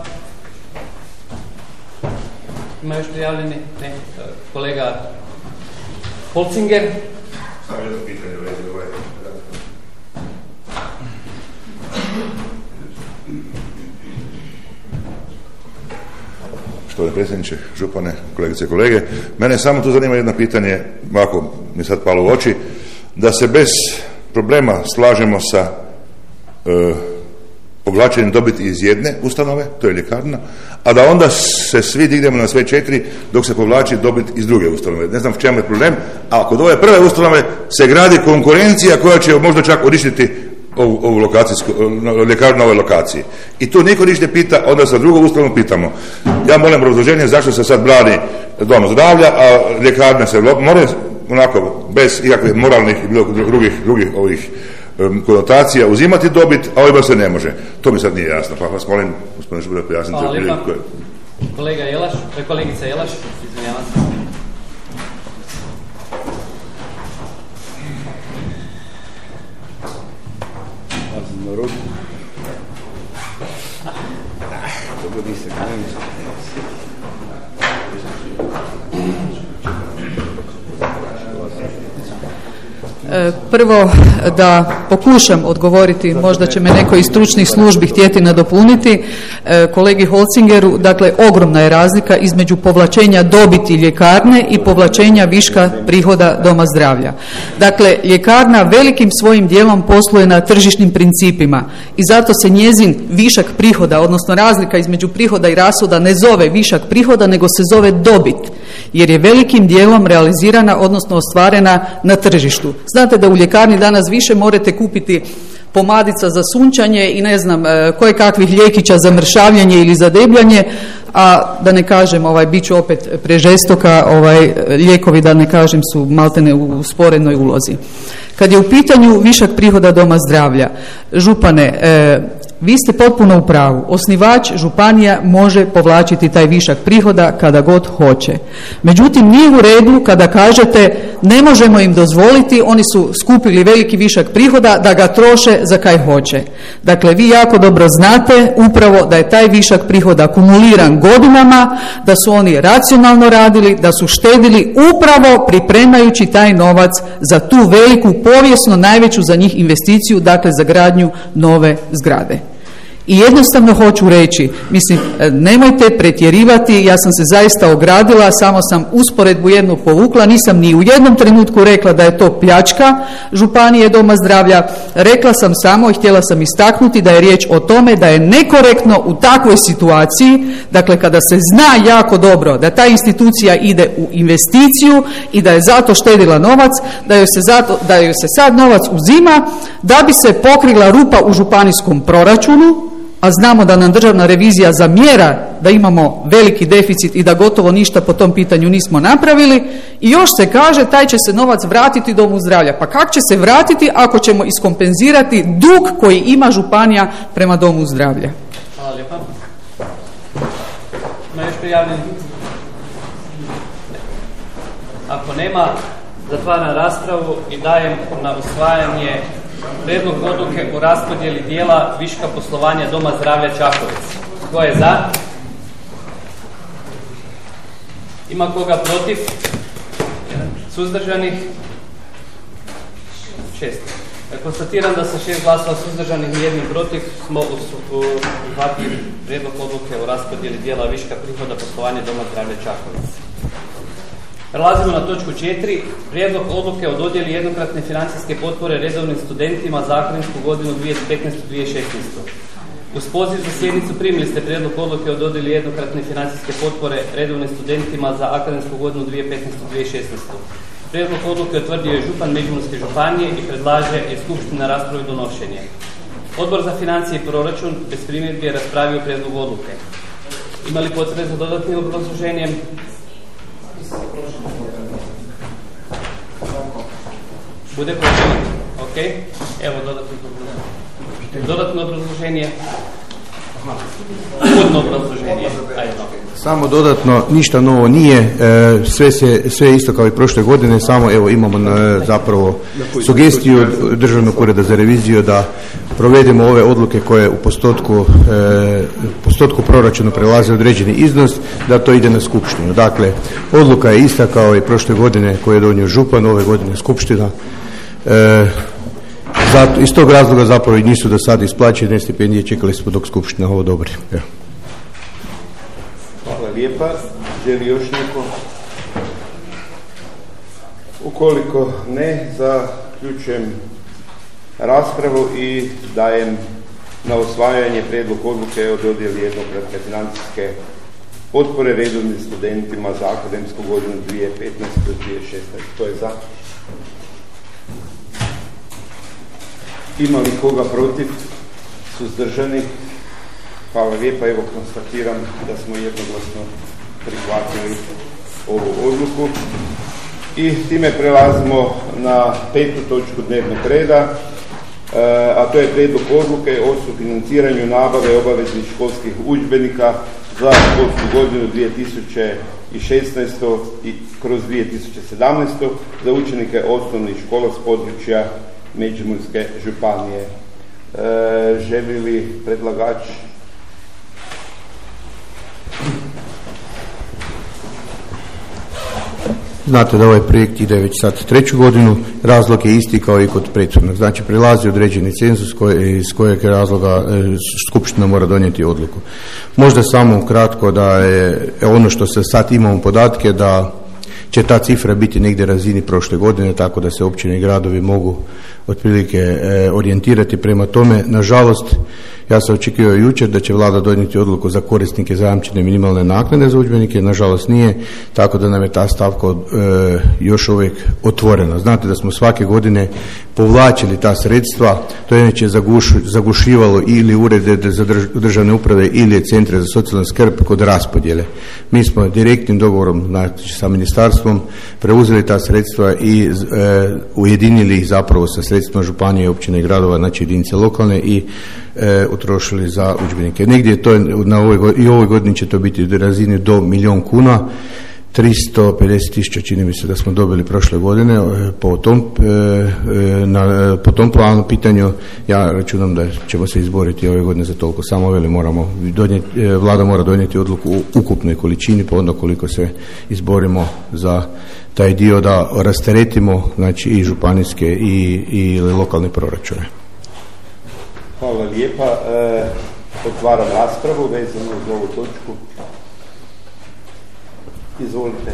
Ima još prijavljeni? Ne. Kolega Holzinger.
Samo jedno pitanje u vezi ovaj. Štovani predsjedniče, župane, kolegice i kolege, mene samo tu zanima jedno pitanje, ovako mi sad palo u oči, da se bez problema slažemo sa povlačenjem dobiti iz jedne ustanove, to je ljekarna, a da onda se svi dignemo na sve 4 dok se povlači dobit iz druge ustanove. Ne znam v čemu je problem, a kod ove prve ustanove se gradi konkurencija koja će možda čak uništiti ovu ljekarnu na ovoj lokaciji. I tu niko ništa ne pita, onda sa drugom ustanovom pitamo. Ja molim obrazloženje zašto se sad brani Dom zdravlja, a ljekarne se moraju onako bez ikakvih moralnih i drugih ovih konotacija uzimati dobit, a ovima se ne može. To mi sad nije jasno, pa vas molim, gospodine Žubina, pojasnite.
Hvala lijepa. Kolegica Jelaš, izvinjavam se.
Prvo da pokušam odgovoriti, možda će me neko iz stručnih službi htjeti nadopuniti, kolegi Holzingeru. Dakle, ogromna je razlika između povlačenja dobiti ljekarne i povlačenja viška prihoda Doma zdravlja. Dakle, ljekarna velikim svojim dijelom posluje na tržišnim principima i zato se njezin višak prihoda, odnosno razlika između prihoda i rashoda, ne zove višak prihoda, nego se zove dobit, jer je velikim dijelom realizirana, odnosno ostvarena na tržištu. Znate da u ljekarni danas više morate kupiti pomadica za sunčanje i ne znam koje kakvih lijekića za mršavljanje ili za debljanje, a da ne kažem, bit ću opet prežestoka, lijekovi, da ne kažem, su maltene u sporednoj ulozi. Kad je u pitanju višak prihoda Doma zdravlja, župane, vi ste potpuno u pravu. Osnivač županija može povlačiti taj višak prihoda kada god hoće. Međutim, nije u redu kada kažete ne možemo im dozvoliti, oni su skupili veliki višak prihoda, da ga troše za kaj hoće. Dakle, vi jako dobro znate upravo da je taj višak prihoda kumuliran godinama, da su oni racionalno radili, da su štedili upravo pripremajući taj novac za tu veliku, povijesno najveću za njih investiciju, dakle za gradnju nove zgrade. I jednostavno hoću reći, mislim, nemojte pretjerivati, ja sam se zaista ogradila, samo sam usporedbu jednu povukla, nisam ni u jednom trenutku rekla da je to pljačka županije Doma zdravlja, rekla sam samo i htjela sam istaknuti da je riječ o tome da je nekorektno u takvoj situaciji, dakle kada se zna jako dobro da ta institucija ide u investiciju i da je zato štedila novac, da joj se sad novac uzima da bi se pokrila rupa u županijskom proračunu, a znamo da nam državna revizija zamjera da imamo veliki deficit i da gotovo ništa po tom pitanju nismo napravili, i još se kaže taj će se novac vratiti Domu zdravlja. Pa kako će se vratiti ako ćemo iskompenzirati dug koji ima županija prema Domu zdravlja?
Hvala lijepa. Ima još prijavljeni? Ako nema, zatvaram raspravu i dajem na usvajanje prijedlog odluke o raspodjeli dijela viška poslovanja Doma zdravlja Čakovec. Tko je za? Ima koga protiv? Suzdržanih? 6. Konstatiram da sa 6 glasova suzdržanih i 1 protiv smo prihvatili prijedlog odluke o raspodjeli dijela viška prihoda poslovanja Doma zdravlja Čakovec. Prelazimo na točku 4. Prijedlog odluke o dodjeli jednokratne financijske potpore redovnim studentima za akademsku godinu 2015-2016. Uz poziv za sjednicu primili ste prijedlog odluke o dodjeli jednokratne financijske potpore redovnim studentima za akademsku godinu 2015-2016. Prijedlog odluke utvrdio je župan Međimurske županije i predlaže je skupština raspravi donošenje. Odbor za financije i proračun bez primjedbi je raspravio prijedlog odluke. Ima li potrebe za dodatnim obrazloženjem? Bude potrebno? Ok. Evo dodatno obrazloženje. Uvodno obrazloženje.
Samo dodatno, ništa novo nije, sve je isto kao i prošle godine, samo evo imamo zapravo sugestiju Državnog ureda za reviziju da provedemo ove odluke koje u postotku proračuna prelaze određeni iznos, da to ide na skupštinu. Dakle, odluka je ista kao i prošle godine koju je donio župan, ove godine skupština. Iz tog razloga zapravo i nisu do sada isplaćene stipendije, čekali smo dok skupština ovo odobri.
Hvala lijepa. Želi još neko? Ukoliko ne, zaključujem raspravu i dajem na usvajanje prijedlog odluke o dodjeli jednokratne financijske potpore redovnim studentima za akademsku godinu 2015-2016. To je za. Ima li koga protiv? Suzdržanih? Hvala lijepa. Evo konstatiram da smo jednoglasno prihvatili ovu odluku. I time prelazimo na 5. točku dnevnog reda, a to je prijedlog odluke o sufinanciranju nabave obaveznih školskih udžbenika za školsku godinu 2016. i kroz 2017. za učenike osnovnih škola s područja Međimurske županije. Želi li predlagač?
Znate da ovaj projekt ide već sad 3. godinu, razlog je isti kao i kod prethodnog. Znači prelazi određeni cenzus iz kojeg razloga skupština mora donijeti odluku. Možda samo kratko da je ono što se sad imamo podatke da će ta cifra biti negdje razini prošle godine, tako da se općine i gradovi mogu otprilike orijentirati prema tome. Nažalost, ja sam očekivao jučer da će vlada donijeti odluku za korisnike zajamčene minimalne naknade za udžbenike, nažalost nije, tako da nam je ta stavka još uvijek otvorena. Znate da smo svake godine povlačili ta sredstva, to je inače zagušivalo ili urede za državne uprave ili centre za socijalnu skrb kod raspodjele. Mi smo direktnim dogovorom znači, sa ministarstvom preuzeli ta sredstva i ujedinili ih zapravo sa sredstvima županije, općine i gradova, znači jedinice lokalne i utrošili za udžbenike. Negdje je to i ovoj godini će to biti u razini do 1.000.000 kuna, 350.000 čini mi se da smo dobili prošle godine po tom planu pitanju. Ja računam da ćemo se izboriti ove godine za toliko, samo moramo donijeti, vlada mora donijeti odluku u ukupnoj količini, pa onda koliko se izborimo za taj dio da rasteretimo znači i županijske i lokalne proračune.
Hvala lijepa. Otvaram raspravu vezano uz ovu točku. Izvolite.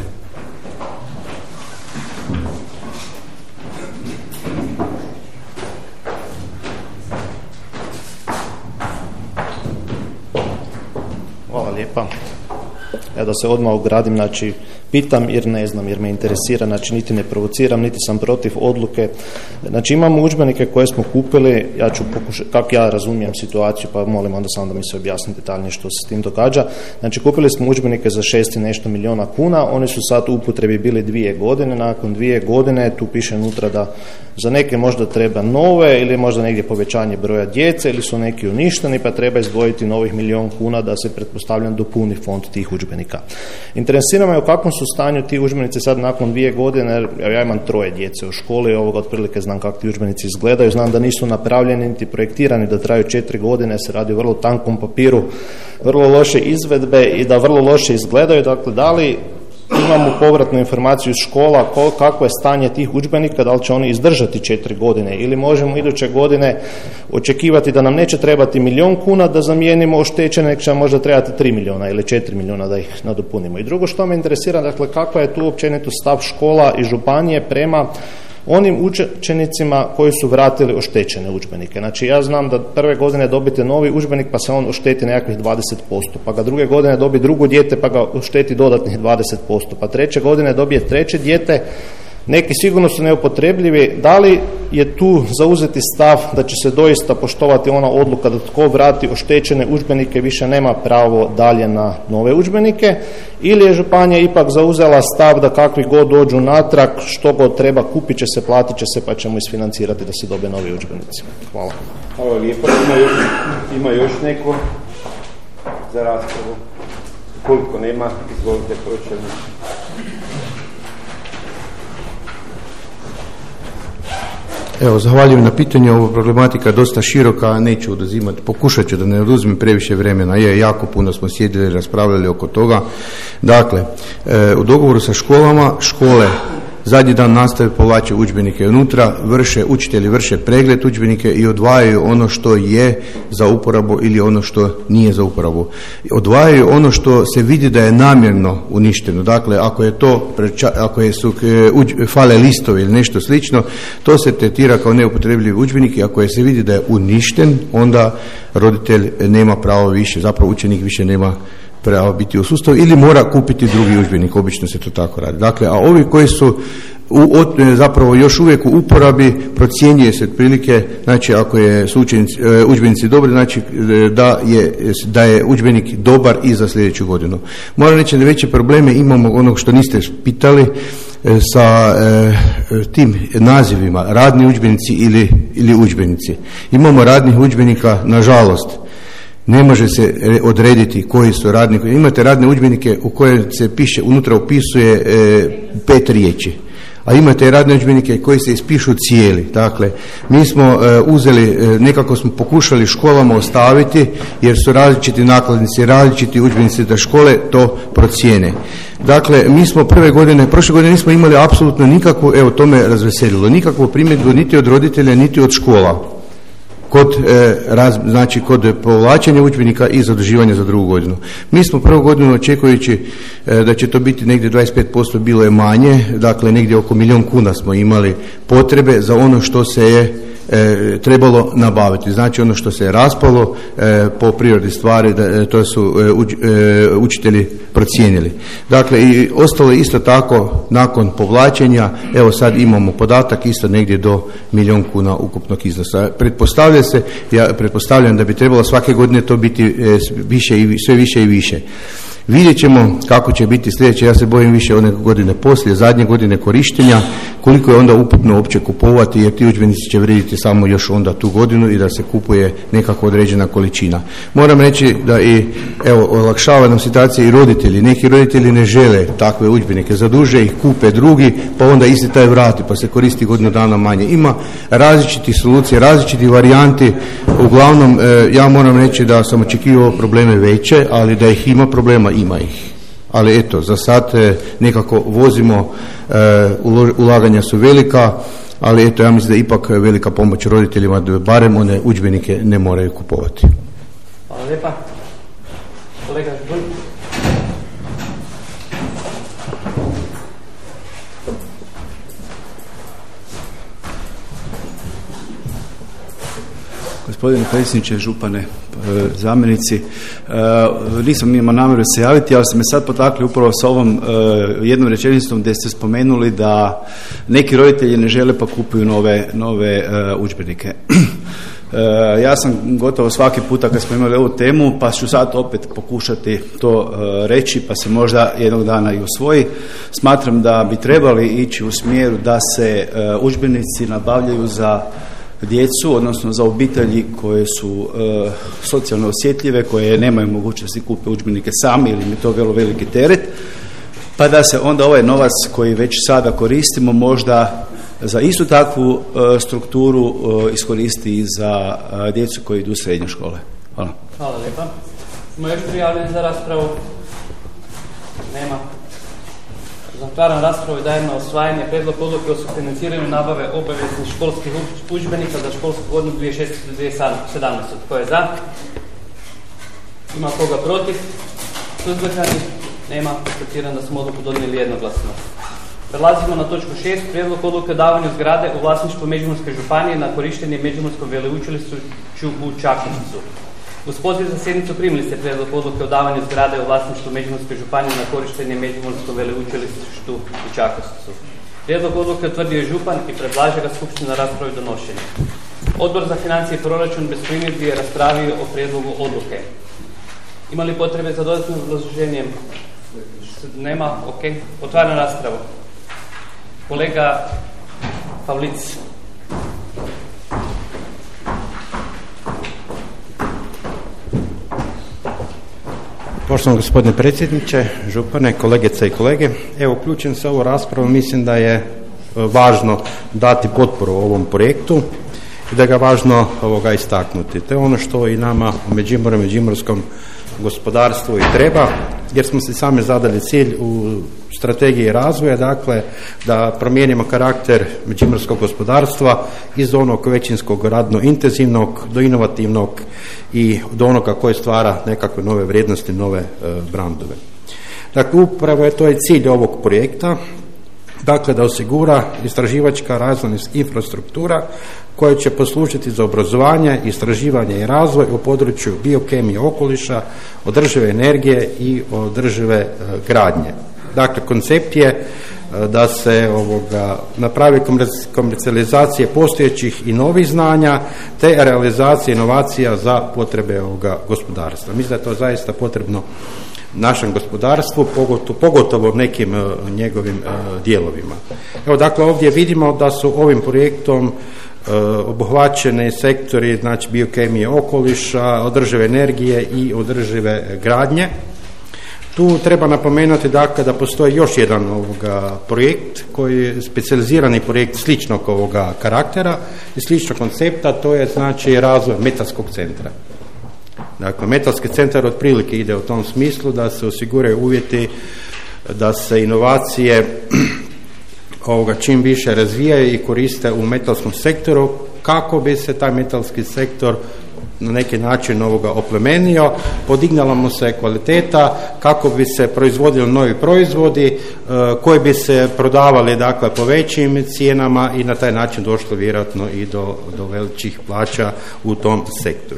Hvala lijepa. Ja da se odmah ogradim, znači pitam jer ne znam, jer me interesira, znači niti ne provociram, niti sam protiv odluke. Znači imamo udžbenike koje smo kupili, ja ću pokušati, kako ja razumijem situaciju, pa molim onda samo da mi se objasni detaljnije što se s tim događa. Znači kupili smo udžbenike za 6 i nešto milijuna kuna, oni su sad u upotrebi bili 2 godine, nakon 2 godine tu piše unutra da za neke možda treba nove ili možda negdje povećanje broja djece ili su neki uništeni pa treba izdvojiti novih 1.000.000 kuna da se pretpostavljam dopuni fond tih udžbenika. Interesira me u kakvom su stanju ti udžbenici sad nakon 2 godine, jer ja imam 3 djece u školi, otprilike znam kako ti udžbenici izgledaju, znam da nisu napravljeni niti projektirani da traju 4 godine, se radi o vrlo tankom papiru, vrlo loše izvedbe i da vrlo loše izgledaju, dakle da li imamo povratnu informaciju iz škola kako je stanje tih udžbenika, da li će oni izdržati 4 godine ili možemo iduće godine očekivati da nam neće trebati 1 milijun kuna da zamijenimo oštećene, nek će nam možda trebati 3 milijuna ili 4 milijuna da ih nadopunimo. I drugo što me interesira, dakle, kakva je tu općenito stav škola i županije prema onim učenicima koji su vratili oštećene udžbenike. Znači, ja znam da prve godine dobite novi udžbenik pa se on ošteti nekakvih 20%, pa ga druge godine dobi drugo dijete pa ga ošteti dodatnih 20%, pa treće godine dobije treće dijete, neki sigurno su neupotrebljivi. Da li je tu zauzeti stav da će se doista poštovati ona odluka da tko vrati oštećene udžbenike više nema pravo dalje na nove udžbenike, ili je županija ipak zauzela stav da kakvi god dođu natrag, što god treba, kupit će se, platit će se pa ćemo isfinancirati da se dobe novi udžbenici. Hvala.
Hvala lijepo. Ima još neko za raspravu? Koliko nema, izvolite pročelnik.
Evo, zahvaljujem na pitanju. Ovo problematika je dosta široka, neću oduzimati, pokušat ću da ne oduzmem previše vremena. Jako puno smo sjedili i raspravljali oko toga. Dakle, u dogovoru sa školama, škole zadnji dan nastave povlače udžbenike unutra, učitelji vrše pregled udžbenike i odvajaju ono što je za uporabu ili ono što nije za uporabu. Odvajaju ono što se vidi da je namjerno uništeno. Dakle, ako fale listovi ili nešto slično, to se tretira kao neupotrebljivi udžbenik i ako se vidi da je uništen, onda roditelj nema pravo više, zapravo učenik više nema pravo biti u sustavu ili mora kupiti drugi udžbenik, obično se to tako radi. Dakle, a ovi koji su zapravo još uvijek u uporabi, procjenjuje se otprilike, znači ako su udžbenici dobri, znači da je udžbenik dobar i za sljedeću godinu. Moram reći da veće probleme imamo onog što niste pitali sa tim nazivima, radni udžbenici ili udžbenici. Imamo radnih udžbenika, nažalost, ne može se odrediti koji su radni. Imate radne udžbenike u kojem se piše, unutra upisuje 5 riječi, a imate radne udžbenike koji se ispišu cijeli. Dakle, mi smo uzeli, nekako smo pokušali školama ostaviti, jer su različiti nakladnici, različiti udžbenici da škole to procijene. Dakle, mi smo prošle godine nismo imali apsolutno nikakvu, evo to me razveselilo, nikakvu primjedbu niti od roditelja, niti od škola. Kod povlačenja udžbenika i zaduživanja za drugu godinu. Mi smo prvu godinu očekujući da će to biti negdje 25%, bilo je manje, dakle negdje oko 1 milijun kuna smo imali potrebe za ono što se je trebalo nabaviti. Znači ono što se je raspalo po prirodi stvari, to su učitelji procijenili. Dakle, i ostalo je isto tako nakon povlačenja, evo sad imamo podatak isto negdje do 1 milijun kuna ukupnog iznosa. Pretpostavljam da bi trebalo svake godine to biti sve više i više. Vidjet ćemo kako će biti sljedeće, ja se bojim više one godine poslije, zadnje godine korištenja, koliko je onda uputno uopće kupovati, jer ti udžbenici će vrijediti samo još onda tu godinu i da se kupuje nekako određena količina. Moram reći da olakšava nam situacija i roditelji. Neki roditelji ne žele takve udžbenike, zaduže ih, kupe drugi, pa onda isti taj vrati, pa se koristi godinu dana manje. Ima različitih solucija, različitih varijanti. Uglavnom, ja moram reći da sam očekivao probleme veće, ali da ih ima problema, ima ih. Ali eto, za sad nekako vozimo, ulaganja su velika, ali eto, ja mislim da je ipak velika pomoć roditeljima da barem one udžbenike ne moraju kupovati.
Hvala lijepa. Kolega Žbulj.
Gospodine predsjedniče, župane, zamjenici, nisam imao namjeru se javiti, ali ste me sad potakli upravo sa ovom jednom rečenicom gdje ste spomenuli da neki roditelji ne žele pa kupuju nove udžbenike. Ja sam gotovo svaki puta kad smo imali ovu temu, pa ću sad opet pokušati to reći, pa se možda jednog dana i usvoji. Smatram da bi trebali ići u smjeru da se udžbenici nabavljaju za djecu, odnosno za obitelji koje su socijalno osjetljive, koje nemaju mogućnosti kupe udžbenike sami ili im je to vrlo veliki teret, pa da se onda ovaj novac koji već sada koristimo možda za istu takvu strukturu iskoristi i za djecu koji idu u srednje škole. Hvala.
Hvala lijepa. Smo još prijavljeni za raspravu? Nema. Zatvaram raspravu i dajem na usvajanje prijedlog odluke o sufinanciranju nabave obaveznih školskih udžbenika za školsku godinu 2016-2017. Tko je za? Ima koga protiv? Suzdržani? Nema. Konstatiram da smo odluku donijeli jednoglasno. Prelazimo na točku 6. Prijedlog odluke o davanju zgrade u vlasništvu Međimurske županije na korištenje Međimurskom veleučilištu u Čakovcu. Uz poziv za sjednicu primili ste prijedlog odluke o davanju zgrade u vlasništvu Međimurske županije na korištenje Međimurskom veleučilištu u Čakovcu. Prijedlog odluke utvrdio je župan i predlaže ga skupština na raspravi i donošenje. Odbor za financije i proračun bez primjedbi je raspravio o prijedlogu odluke. Ima li potrebe za dodatnim obrazloženjem? Nema? Ok. Otvaram raspravu. Kolega Pavlic.
Poštovani gospodine predsjedniče, župane, kolegice i kolege, evo uključen se u ovu raspravu, mislim da je važno dati potporu ovom projektu i da ga važno istaknuti. To je ono što i nama u Međimurju, međimurskom gospodarstvu i treba, jer smo si sami zadali cilj u strategiji razvoja, dakle da promijenimo karakter međimurskog gospodarstva iz onog većinskog radno intenzivnog do inovativnog i do onoga koji stvara nekakve nove vrijednosti, nove brandove. Dakle, upravo je to i cilj ovog projekta, dakle da osigura istraživačka razvojna infrastruktura koja će poslužiti za obrazovanje, istraživanje i razvoj u području biokemije okoliša, održive energije i održive gradnje. Dakle, koncept je da se napravi komercijalizacije postojećih i novih znanja te realizacije inovacija za potrebe gospodarstva. Mislim da je to zaista potrebno našem gospodarstvu, pogotovo nekim njegovim dijelovima. Evo, dakle, ovdje vidimo da su ovim projektom obuhvaćeni sektori, znači biokemije okoliša, održive energije i održive gradnje. Tu treba napomenuti dakle da postoji još jedan projekt koji je specijalizirani projekt sličnog karaktera i sličnog koncepta, to je znači razvoj metalskog centra. Dakle, metalski centar otprilike ide u tom smislu da se osiguraju uvjeti da se inovacije čim više razvijaju i koriste u metalskom sektoru kako bi se taj metalski sektor na neki način oplemenio, podignala mu se kvaliteta, kako bi se proizvodili novi proizvodi koji bi se prodavali dakle po većim cijenama i na taj način došlo vjerojatno i do većih plaća u tom sektoru.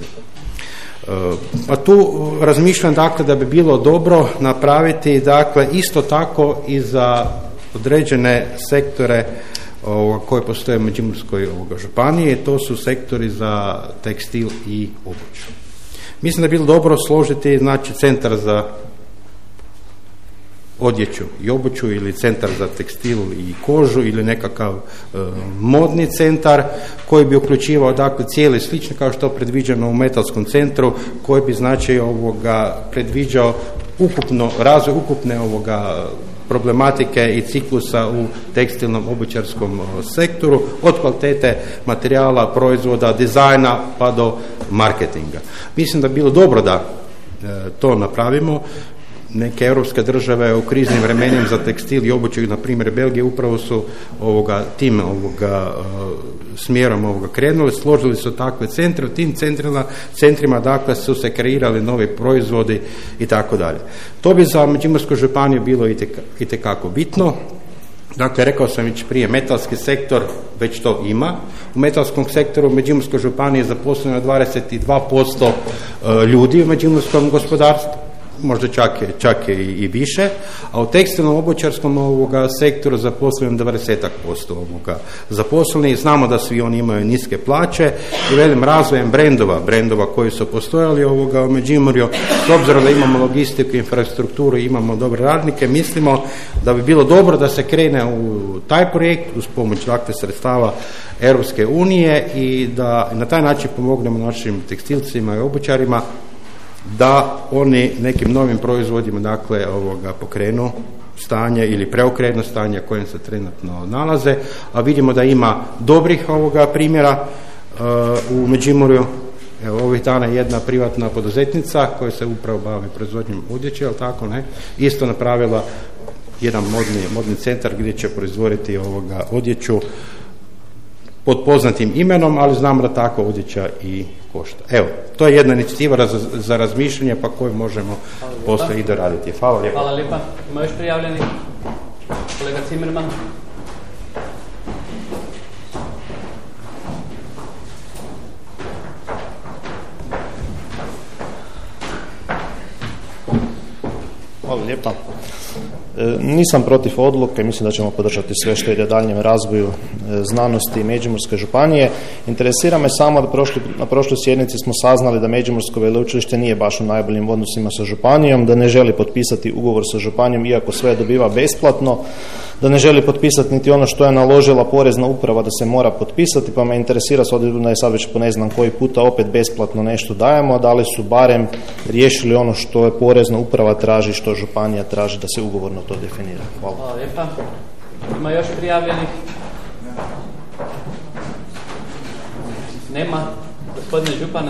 A tu razmišljam dakle da bi bilo dobro napraviti dakle isto tako i za određene sektore koje postoje u Međimurskoj županiji, to su sektori za tekstil i obuću. Mislim da bi bilo dobro složiti znači centar za odjeću i obuću ili centar za tekstil i kožu ili nekakav modni centar koji bi uključivao dakle cijeli slično kao što je predviđeno u metalskom centru koji bi znači predviđao razvoj ukupne problematike i ciklusa u tekstilnom obućarskom sektoru, od kvalitete materijala, proizvoda, dizajna pa do marketinga. Mislim da bi bilo dobro da to napravimo. Neke europske države u kriznim vremenima za tekstil i obuću, na primjer Belgije, upravo su tim smjerom krenuli, složili su takve centre, u tim centrima dakle su se kreirali novi proizvodi i tako dalje. To bi za Međimursku županiju bilo itekako bitno. Dakle, rekao sam već prije, metalski sektor već to ima. U metalskom sektoru u Međimurskoj županiji je zaposleno 22% ljudi u međimurskom gospodarstvu, možda čak i više, a u tekstilnom obućarskom sektoru zaposleno 20% zaposlenih. Znamo da svi oni imaju niske plaće i velim razvojem brendova koji su postojali u Međimurju, s obzirom da imamo logistiku, infrastrukturu i imamo dobre radnike, mislimo da bi bilo dobro da se krene u taj projekt uz pomoć dakle sredstava Europske unije i da na taj način pomognemo našim tekstilcima i obućarima da oni nekim novim proizvodima dakle pokrenu stanje ili preokrenu stanje kojem se trenutno nalaze, a vidimo da ima dobrih primjera u Međimurju. Evo, ovih dana jedna privatna poduzetnica koja se upravo bavi proizvodnjom odjeće, ali tako ne, isto napravila jedan modni centar gdje će proizvoditi odjeću pod poznatim imenom, ali znam da takva odjeća i košta. Evo, to je jedna inicijativa za razmišljanje pa koju možemo poslije i doraditi. Hvala lijepa.
Hvala lijepa. Ima još prijavljeni? Kolega Cimerman.
Hvala lijepa. Nisam protiv odluke, mislim da ćemo podržati sve što ide daljnjem razvoju znanosti Međimurske županije. Interesira me samo da na prošloj sjednici smo saznali da Međimursko veleučilište nije baš u najboljim odnosima sa županijom, da ne želi potpisati ugovor sa županijom iako sve dobiva besplatno, da ne želi potpisati niti ono što je naložila porezna uprava da se mora potpisati, pa me interesira s obzirom da je sad već po ne znam koji puta opet besplatno nešto dajemo, da li su barem riješili ono što je porezna uprava traži, što županija traži da se ugovorno to definira. Hvala.
Hvala lijepa. Ima još prijavljenih? Nema. Gospodine župane.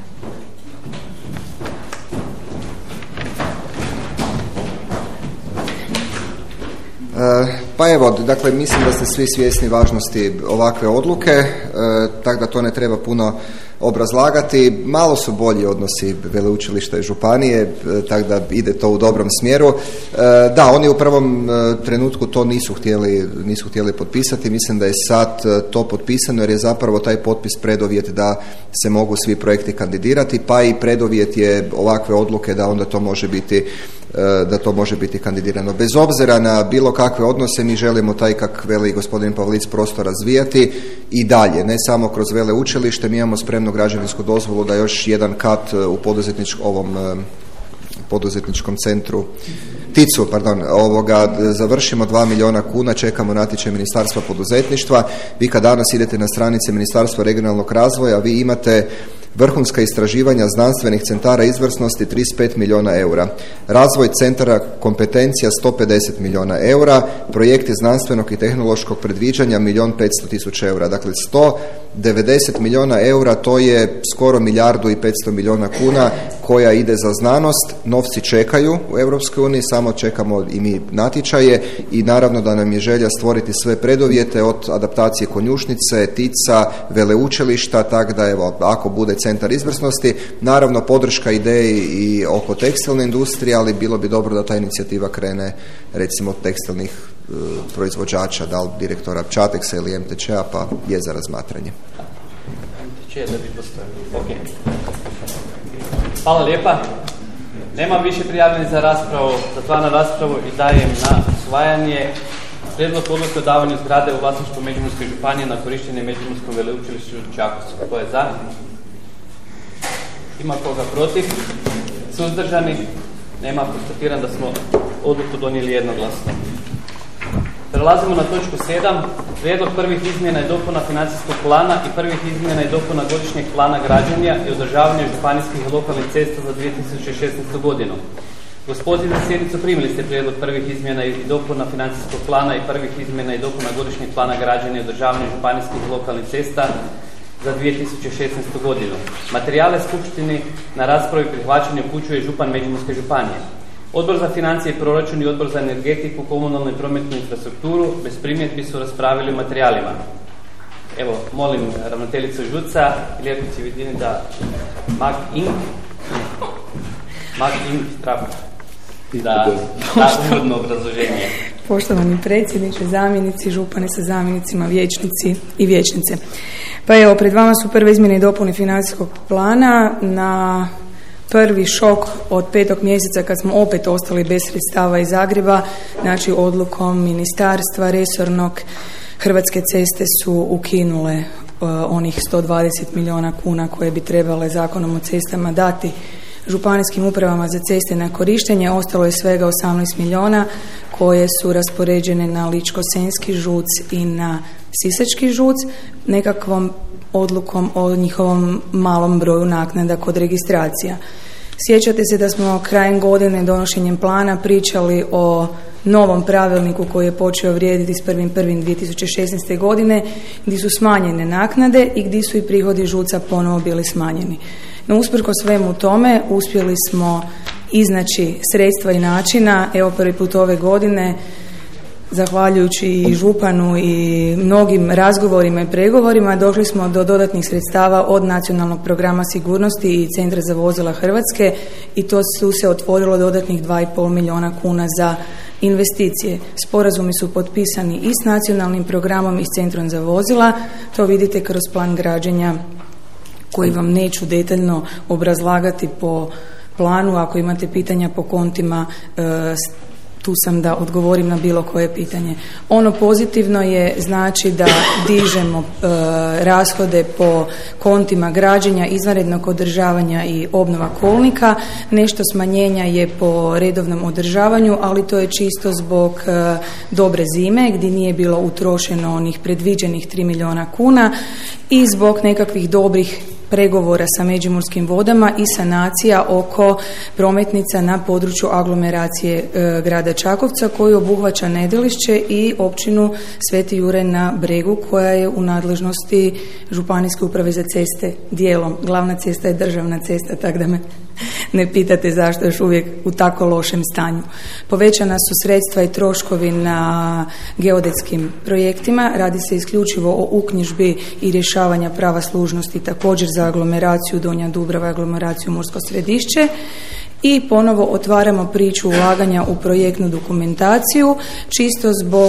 Pa evo, dakle, mislim da ste svi svjesni važnosti ovakve odluke, tako da to ne treba puno obrazlagati. Malo su bolji odnosi veleučilišta i županije, tako da ide to u dobrom smjeru. Da, oni u prvom trenutku to nisu htjeli potpisati. Mislim da je sad to potpisano jer je zapravo taj potpis preduvjet da se mogu svi projekti kandidirati, pa i preduvjet je ovakve odluke da onda to može biti kandidirano. Bez obzira na bilo kakve odnose, mi želimo taj, kak veli gospodin Pavlic, prostor razvijati i dalje, ne samo kroz veleučilište. Mi imamo spremnu građevinsku dozvolu da još jedan kat u poduzetničkom centru TIC-u, završimo 2 milijuna kuna, čekamo natječaj Ministarstva poduzetništva. Vi kad danas idete na stranice Ministarstva regionalnog razvoja, vi imate vrhunska istraživanja znanstvenih centara izvrsnosti 35 milijuna eura, razvoj centara kompetencija 150 milijuna eura, projekti znanstvenog i tehnološkog predviđanja 1.500.000 eura. Dakle, 190 milijuna eura, to je skoro 1.500 milijuna kuna koja ide za znanost. Novci čekaju u Europskoj uniji, samo čekamo i mi natječaje i naravno da nam je želja stvoriti sve preduvjete od adaptacije konjušnice, TIC-a, veleučilišta, tako da evo, ako bude centar izvrsnosti, naravno podrška ideji i oko tekstilne industrije, ali bilo bi dobro da ta inicijativa krene recimo od tekstilnih proizvođača, da li direktora Čateksa ili MTČ-a, pa je za razmatranje.
Hvala lijepa. Nemam više prijavljenih za raspravu, zatvaram raspravu i dajem na usvajanje prijedlog odluke o davanju zgrade u vlasništvu Međimurske županije na korištenje Međimurskom veleučilištu u Čakovcu. Tko je za? Ima koga protiv? Suzdržani? Nema. Konstatiram da smo odluku donijeli jednoglasno. Prelazimo na točku 7. Prijedlog prvih izmjena i dopuna financijskog plana i prvih izmjena i dopuna godišnjeg plana građenja i održavanja županijskih i lokalnih cesta za 2016. godinu. Uz poziv na sjednicu primili ste prijedlog prvih izmjena i dopuna financijskog plana i prvih izmjena i dopuna godišnjeg plana građenja i održavanja županijskih i lokalnih cesta za 2016. godinu. Materijale skupštini na raspravi prihvaćanje upućuje župan Međimurske županije. Odbor za financije i proračun i Odbor za energetiku, komunalnu i prometnu infrastrukturu bez primjedbi su raspravili o materijalima. Evo, molim ravnateljicu Žuca, lijepo će vidjeti da Mag Ing Trap da uvodno obrazloženje.
Poštovani predsjedniče, zamjenici, župane sa zamjenicima, vijećnici i vijećnice. Pa evo, pred vama su prve izmjene i dopune financijskog plana na prvi šok od 5. mjeseca kad smo opet ostali bez sredstava iz Zagreba, znači odlukom ministarstva resornog Hrvatske ceste su ukinule onih 120 milijuna kuna koje bi trebale Zakonom o cestama dati županijskim upravama za ceste na korištenje. Ostalo je svega 18 milijuna koje su raspoređene na Ličko-senjski ŽUC i na Sisački ŽUC nekakvom odlukom o njihovom malom broju naknada kod registracija. Sjećate se da smo krajem godine donošenjem plana pričali o novom pravilniku koji je počeo vrijediti s 1.1.2016. godine gdje su smanjene naknade i gdje su i prihodi ŽUC-a ponovo bili smanjeni. No usprkos svemu tome uspjeli smo iznaći sredstva i načina. Evo prvi put ove godine zahvaljujući i županu i mnogim razgovorima i pregovorima došli smo do dodatnih sredstava od Nacionalnog programa sigurnosti i Centra za vozila Hrvatske i to su se otvorilo dodatnih 2,5 milijuna kuna za investicije. Sporazumi su potpisani i s nacionalnim programom i s Centrom za vozila. To vidite kroz plan građenja koji vam neću detaljno obrazlagati po planu. Ako imate pitanja po kontima, tu sam da odgovorim na bilo koje pitanje. Ono pozitivno je znači da dižemo rashode po kontima građenja, izvanrednog održavanja i obnova kolnika. Nešto smanjenja je po redovnom održavanju, ali to je čisto zbog dobre zime gdje nije bilo utrošeno onih predviđenih 3 milijuna kuna i zbog nekakvih dobrih pregovora sa Međimurskim vodama i sanacija oko prometnica na području aglomeracije grada Čakovca koji obuhvaća Nedelišće i općinu Sveti Juraj na Bregu koja je u nadležnosti Županijske uprave za ceste dijelom. Glavna cesta je državna cesta, tako da me ne pitate zašto je još uvijek u tako lošem stanju. Povećana su sredstva i troškovi na geodetskim projektima. Radi se isključivo o uknjižbi i rješavanja prava služnosti također za aglomeraciju Donja Dubrava i aglomeraciju Mursko Središće. I ponovo otvaramo priču ulaganja u projektnu dokumentaciju čisto zbog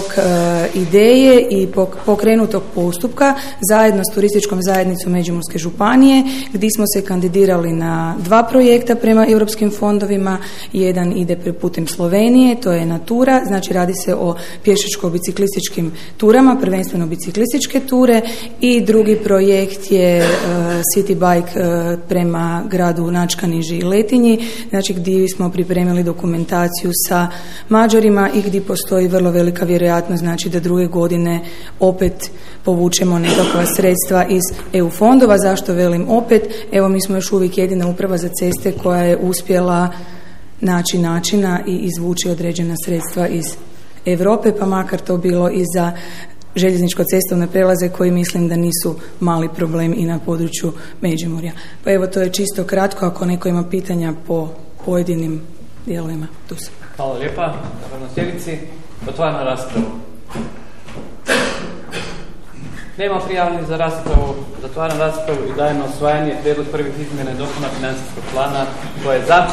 ideje i pokrenutog postupka zajedno s Turističkom zajednicom Međimurske županije gdje smo se kandidirali na 2 projekta prema europskim fondovima. Jedan ide putem Slovenije, to je Natura, znači radi se o pješačko-biciklističkim turama, prvenstveno biciklističke ture, i drugi projekt je City Bike prema gradu Načkaniži i Letinji, znači gdje smo pripremili dokumentaciju sa Mađarima i gdje postoji vrlo velika vjerojatnost znači da druge godine opet povučemo nekakva sredstva iz EU fondova. Zašto velim opet? Evo, mi smo još uvijek jedina uprava za ceste koja je uspjela naći načina i izvući određena sredstva iz Europe, pa makar to bilo i za željezničko-cestovne prelaze koji mislim da nisu mali problem i na području Međimurja. Pa evo, to je čisto kratko, ako neko ima pitanja po pojedinim dijelovima. Tu sam.
Hvala lijepa. Na sjednici otvaram raspravu. Nema prijavljenih za raspravu. Zatvaram raspravu i dajem na usvajanje prijedlog prvih izmjena i dopuna financijskog plana. Tko je za?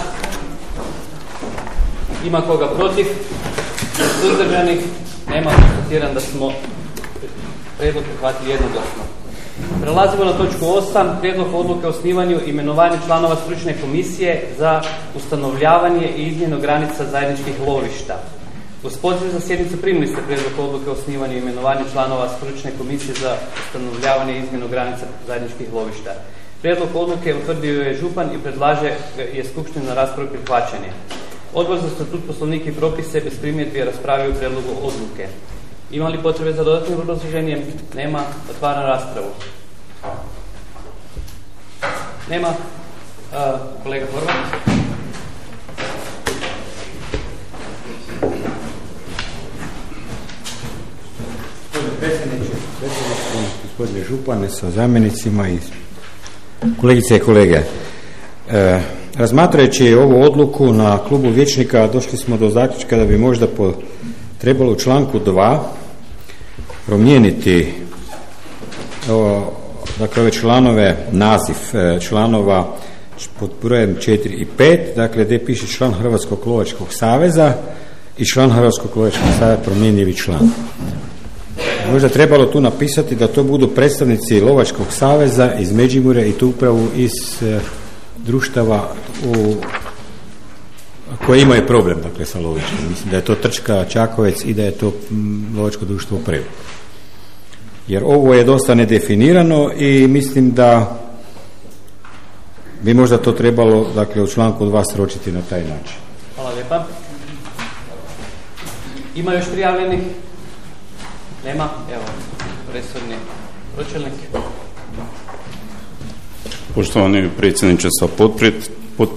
Ima koga protiv? Suzdržanih? Nema. Konstatiram da smo prijedlog prihvatili jednoglasno. Prelazimo na točku 8. Prijedlog odluke o osnivanju i imenovanju članova stručne komisije za ustanovljavanje i izmjenu granica zajedničkih lovišta. Uz poziv za sjednicu primili ste prijedlog odluke o osnivanju i imenovanju članova stručne komisije za ustanovljavanje i izmjenu granica zajedničkih lovišta. Prijedlog odluke utvrdio je župan i predlaže je skupština na raspravu prihvaćanje. Odbor za statut, poslovnik i propise bez primjedbi je raspravio u prijedlogu odluke. Ima li potrebe za dodatnim obrazloženjem? Nema. Otvaram raspravu. Nema. Kolega Horvat.
Gospodine predsjedniče, gospodine župane sa zamjenicima i kolegice i kolege. Razmatrajući ovu odluku na klubu vijećnika došli smo do zaključka da bi možda trebalo u članku 2 promijeniti dakle ove članove, naziv članova pod brojem 4 i 5, dakle gdje piše član Hrvatskog lovačkog saveza i član Hrvatskog lovačkog saveza promjenjivi član. Možda trebalo tu napisati da to budu predstavnici Lovačkog saveza iz Međimurja i to upravo iz društava koje imaju problem dakle sa lovištem. Mislim da je to Trčka, Čakovec i da je to lovačko društvo u Prevu. Jer ovo je dosta nedefinirano i mislim da bi možda to trebalo dakle u članku 2 sročiti na taj način.
Hvala lijepa. Ima još prijavljenih? Nema? Evo, resorni pročelnik.
Poštovani predsjedniče sa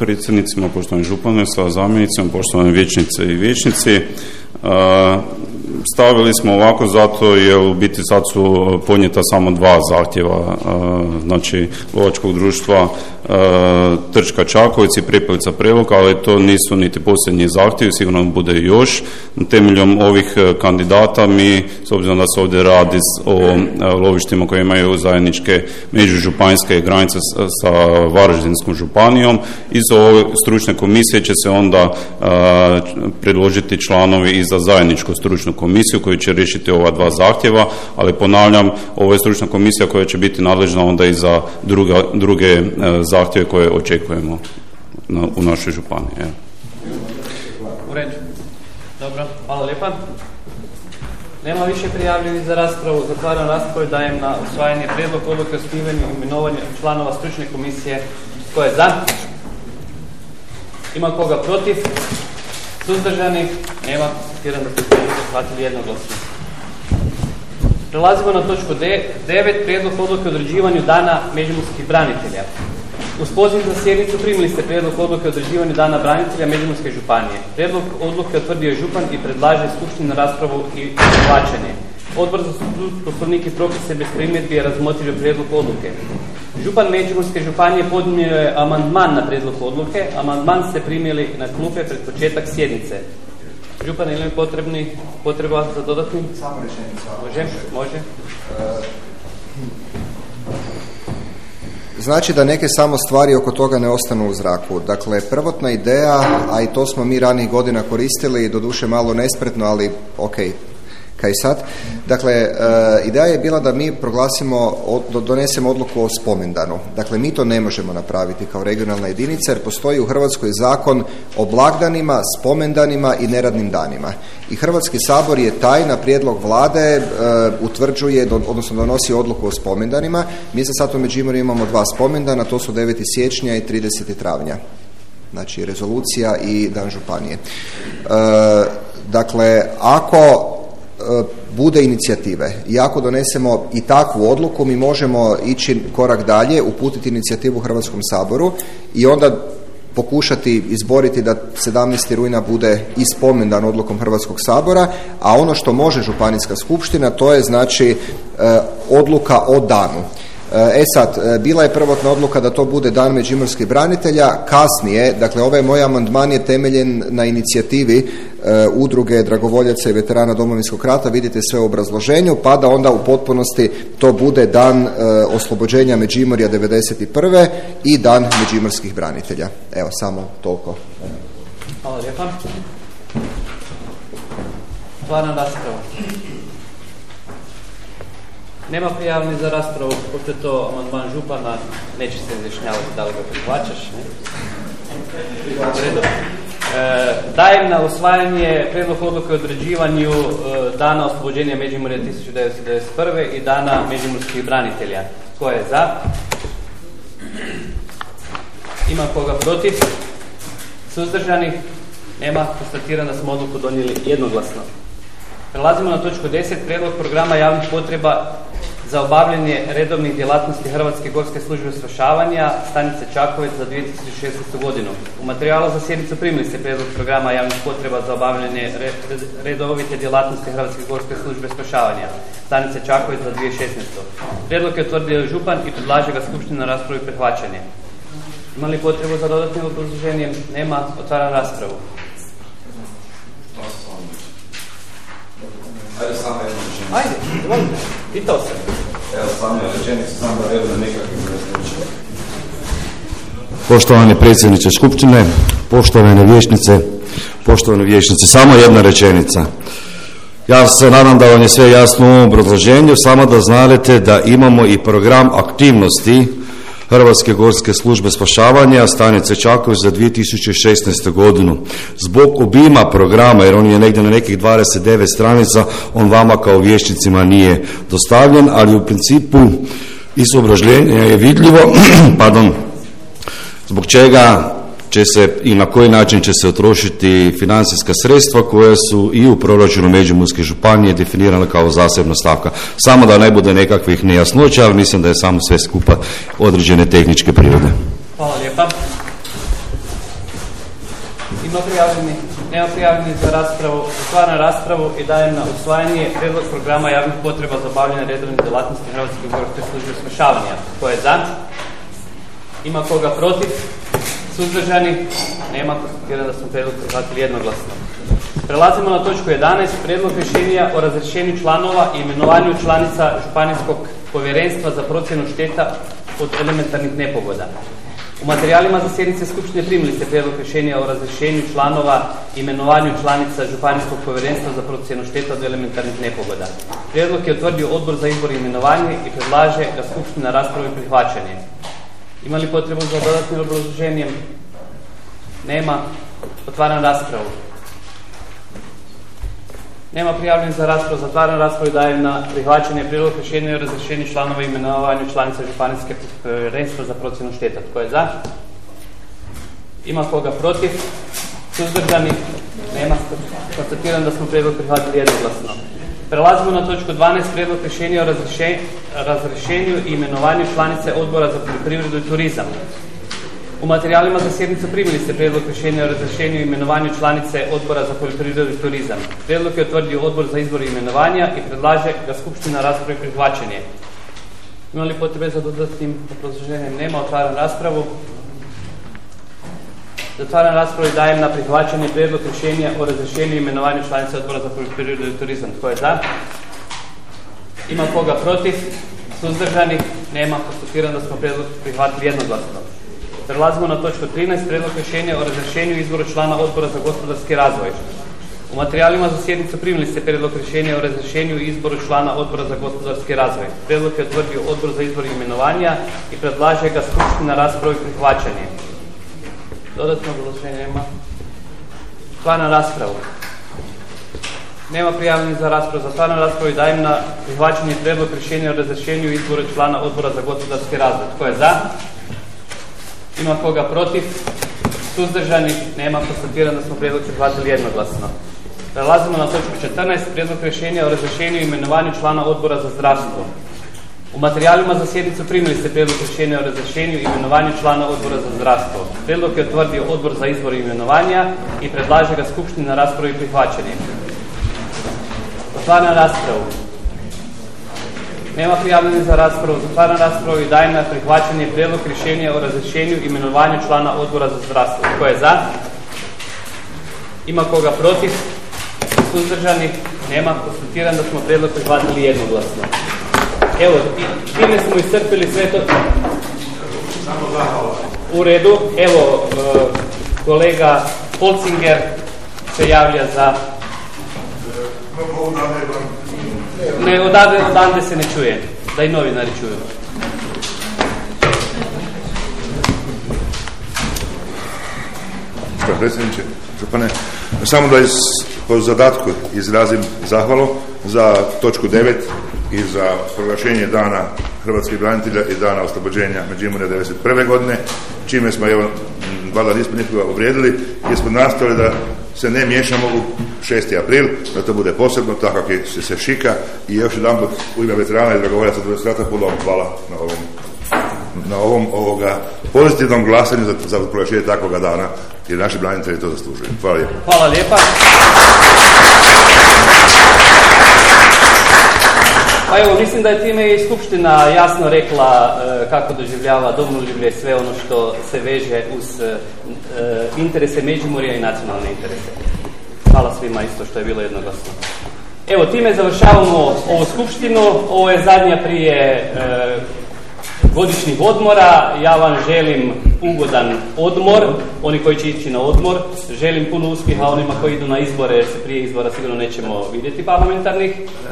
potpredsjednicima, poštovani župane sa zamjenicima, poštovane vijećnice i vijećnici. stavili smo ovako zato jer u biti sad su podnijeta samo 2 zahtjeva, znači lovačkog društva Trčka Čakovec i Prepelica Prelog, ali to nisu niti posljednji zahtjevi, sigurno bude još. Temeljem ovih kandidata mi, s obzirom da se ovdje radi o lovištima koje imaju zajedničke međužupanijske granice sa Varaždinskom županijom, iz ove stručne komisije će se onda predložiti članovi i za zajedničku stručnu komisiju koji će riješiti ova 2 zahtjeva, ali ponavljam, ovo je stručna komisija koja će biti nadležna onda i za druge zahtjeve koje očekujemo u našoj županiji.
U redu. Dobro, hvala lijepa. Nema više prijavljenih za raspravu. Zatvaram raspravu i dajem na usvajanje prijedlog odluke o osnivanju i imenovanju članova stručne komisije. Tko je za? Ima koga protiv? Suzdržanih? Nema. Vjerujem da ste prihvatili jednoglasno. Prelazimo na točku 9. Prijedlog odluke o određivanju Dana međimurskih branitelja. Uz poziv za sjednicu primili ste prijedlog odluke o određivanju Dana branitelja Međimurske županije. Prijedlog odluke utvrdio je župan i predlaže skupštini na raspravu i prihvaćanje. Odbor za poslovnik i propise bez primjedbi je razmotrio prijedlog odluke. Župan Međimurske županije podnio je amandman na prijedlog odluke. Amandman ste primili na klupe pred početak sjednice. Župan, ili potreba za dodatnim?
Samo rečenica.
Može.
Znači da neke samo stvari oko toga ne ostanu u zraku. Dakle, prvotna ideja, a i to smo mi ranijih godina koristili, doduše malo nespretno, ali ok, kaj sad. Dakle, ideja je bila da mi donesemo odluku o spomendanu. Dakle, mi to ne možemo napraviti kao regionalna jedinica jer postoji u Hrvatskoj zakon o blagdanima, spomendanima i neradnim danima. I Hrvatski sabor je taj na prijedlog vlade utvrđuje, odnosno donosi odluku o spomendanima. Mi za sad u Međimurju imamo 2 spomendana, to su 9. siječnja i 30. travnja. Znači, rezolucija i Dan županije. Dakle, ako bude inicijative i ako donesemo i takvu odluku, mi možemo ići korak dalje, uputiti inicijativu Hrvatskom saboru i onda pokušati izboriti da 17. rujna bude i spomendan odlukom Hrvatskog sabora, a ono što može županijska skupština, to je znači odluka o danu. Sad, bila je prvotna odluka da to bude Dan međimurskih branitelja, kasnije, dakle ovaj moj amandman je temeljen na inicijativi udruge dragovoljaca i veterana Domovinskog rata, vidite sve u obrazloženju, pa da onda u potpunosti to bude Dan oslobođenja Međimurja 1991. i Dan međimurskih branitelja. Evo, samo toliko.
Hvala lijepa. Otvaram raspravu. Nema prijavljenih za raspravu, pošto je to amandman župana, neće se izjašnjavati da li ga prihvaćaš. Dajem na usvajanje prijedlog odluke o određivanju Dana oslobođenja Međimurja 1991. i Dana međimurskih branitelja. Tko je za? Ima koga protiv? Suzdržanih? Nema. Konstatiram da smo odluku donijeli jednoglasno. Prelazimo na točku 10. Prijedlog programa javnih potreba za obavljanje redovnih djelatnosti Hrvatske gorske službe spašavanja stanice Čakovec za 2016. godinu. U materijalu za sjednicu primili ste prijedlog programa javnih potreba za obavljanje redovite djelatnosti Hrvatske gorske službe spašavanja stanice Čakovec za 2016. Prijedlog je utvrdio župan i predlaže ga skupština na raspravu i prihvaćanje. Ima li potrebu za dodatnim obrazloženjem? Nema. Otvaram raspravu.
Ajde, samo jednu rečenicu.
Ajde, izvolite. Pitao sam.
Evo, samo rečenicu, samo da vedu na nekakvim različima.
Poštovani predsjedniče Skupštine, poštovane vijećnice, poštovane vijećnice, samo jedna rečenica. Ja se nadam da vam je sve jasno u ovom obrazloženju, samo da znate da imamo i program aktivnosti Hrvatske gorske službe spašavanja stanice Čakovec za 2016. godinu. Zbog obima programa, jer on je negdje na nekih 29 stranica, on vama kao vijećnicima nije dostavljen, ali u principu iz obrazloženja je vidljivo zbog čega će se i na koji način će se utrošiti financijska sredstva koja su i u proračunu Međimurske županije definirana kao zasebna stavka. Samo da ne bude nekakvih nejasnoća, ali mislim da je samo sve skupa određene tehničke prirode.
Hvala lijepa. Ima prijavljenih? Nema prijavljenih za raspravu. Otvaram raspravu i dajem na usvajanje prijedlog programa javnih potreba za obavljanje redovnih djelatnosti Hrvatske gorske službe spašavanja. Tko je za? Ima koga protiv? Suzdržani? Nema. Konstatiram da smo prijedlog prihvatili jednoglasno. Prelazimo na točku 11. Prijedlog rješenja o razrješenju članova i imenovanju članica Županijskog povjerenstva za procjenu šteta od elementarnih nepogoda. U materijalima za sjednice Skupštine primili ste prijedlog rješenja o razrješenju članova i imenovanju članica Županijskog povjerenstva za procjenu šteta od elementarnih nepogoda. Prijedlog je utvrdio Odbor za izbor i imenovanje i predlaže ga Skupština raspravi prihvaćanje. Ima li potrebu za dodatnim obrazloženjem? Nema. Otvaram raspravu. Nema prijavljenih za raspravu. Zatvaram raspravu i dajem na prihvaćanje prijedlog rješenja o razrješenju članova i imenovanju članica Županijske povjerenstva za procjenu šteta. Tko je za? Ima koga protiv? Suzdržani? Nema. Konstatiram da smo prijedlog prihvatili jednoglasno. Prelazimo na točku 12. Prijedlog rješenja o razrješenju i imenovanju članice Odbora za poljoprivredu i turizam. U materijalima za sjednicu primili ste prijedlog rješenja o razrješenju i imenovanju članice Odbora za poljoprivredu i turizam. Prijedlog je utvrdio Odbor za izbor i imenovanja i predlaže ga Skupština raspravi prihvaćanje. Ima li potrebe za dodatnim obrazloženjem? Nema. Otvaram raspravu. Zatvaram raspravu i dajem na prihvaćanje prijedlog rješenja o razrješenju i imenovanju članice Odbora za poljoprivredu i turizam. Tko je za? Ima koga protiv? Suzdržanih? Nema. Konstatiram da smo prijedlog prihvatili jednoglasno. Prelazimo na točku 13. Prijedlog rješenja o razrješenju i izboru člana Odbora za gospodarski razvoj. U materijalima za sjednicu primili ste prijedlog rješenja o razrješenju i izboru člana Odbora za gospodarski razvoj. Prijedlog je utvrdio Odbor za izbor i imenovanja i predlaže ga Skupština raspravi prihvaćanje. Dodatno obrazloženje nema. Otvaram raspravu. Nema prijavljenih za raspravu. Zatvaram raspravu i dajem na prihvaćanje prijedlog rješenja o razrješenju i izboru člana Odbora za gospodarski razvoj. Tko je za? Ima koga protiv? Suzdržani? Nema. Konstatiram da smo prijedlog prihvatili jednoglasno. Prelazimo na točku 14. Prijedlog rješenja o razrješenju i imenovanju člana Odbora za zdravstvo. U materijalima za sjednicu primili ste prijedlog rješenja o razrješenju i imenovanju člana Odbora za zdravstvo. Prijedlog je utvrdio Odbor za izbor i imenovanja i predlaže ga Skupština raspravi prihvaćanje. Otvaram raspravu. Nema prijavljenih za raspravu. Zatvaram raspravu i dajem na prihvaćanje prijedlog rješenja o razrješenju i imenovanju člana Odbora za zdravstvo. Tko je za? Ima koga protiv? Suzdržanih? Nema. Konstatiram da smo prijedlog prihvatili jednoglasno. Evo, time smo iscrpili sve to. U redu. Evo, kolega Polcinger se javlja za... Ne, odande se ne čuje. Da i novinari čuju.
Gospodine predsjedniče, župane, samo da po zadatku izrazim zahvalu za točku 9 i za proglašenje Dana hrvatskih branitelja i Dana oslobođenja Međimurja 1991. godine, čime smo, evo, valjda nismo nikoga uvrijedili, jer smo nastojali da se ne miješamo u 6. april, da to bude posebno, tako kako se šika, i još jedanput u ime veterana i dragovoljaca Drugog rata puno hvala na ovom pozitivnom glasanju za proglašenje takvoga dana, jer naši branitelji to zaslužuju. Hvala lijepa.
Hvala lijepa. Pa evo, mislim da je time i Skupština jasno rekla kako doživljava domoljublje sve ono što se veže uz interese Međimurja i nacionalne interese. Hvala svima isto što je bilo jednoglasno. Evo, time završavamo ovu skupštinu. Ovo je zadnja prije godišnjih odmora. Ja vam želim ugodan odmor, oni koji će ići na odmor. Želim puno uspjeha onima koji idu na izbore, jer se prije izbora sigurno nećemo vidjeti parlamentarnih.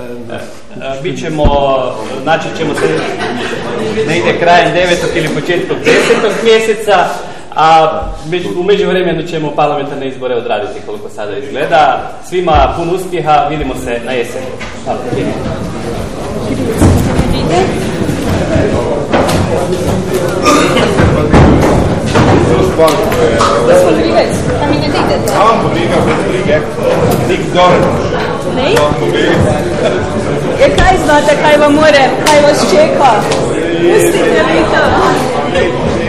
Naći ćemo se negdje krajem 9. ili početkom 10. mjeseca, a u međuvremenu ćemo parlamentarne izbore odraditi koliko sada izgleda. Svima puno uspjeha, vidimo se na jesen. Hvala.
Kaj znate, kaj vam more, kaj vas čeka? Pustite mi to.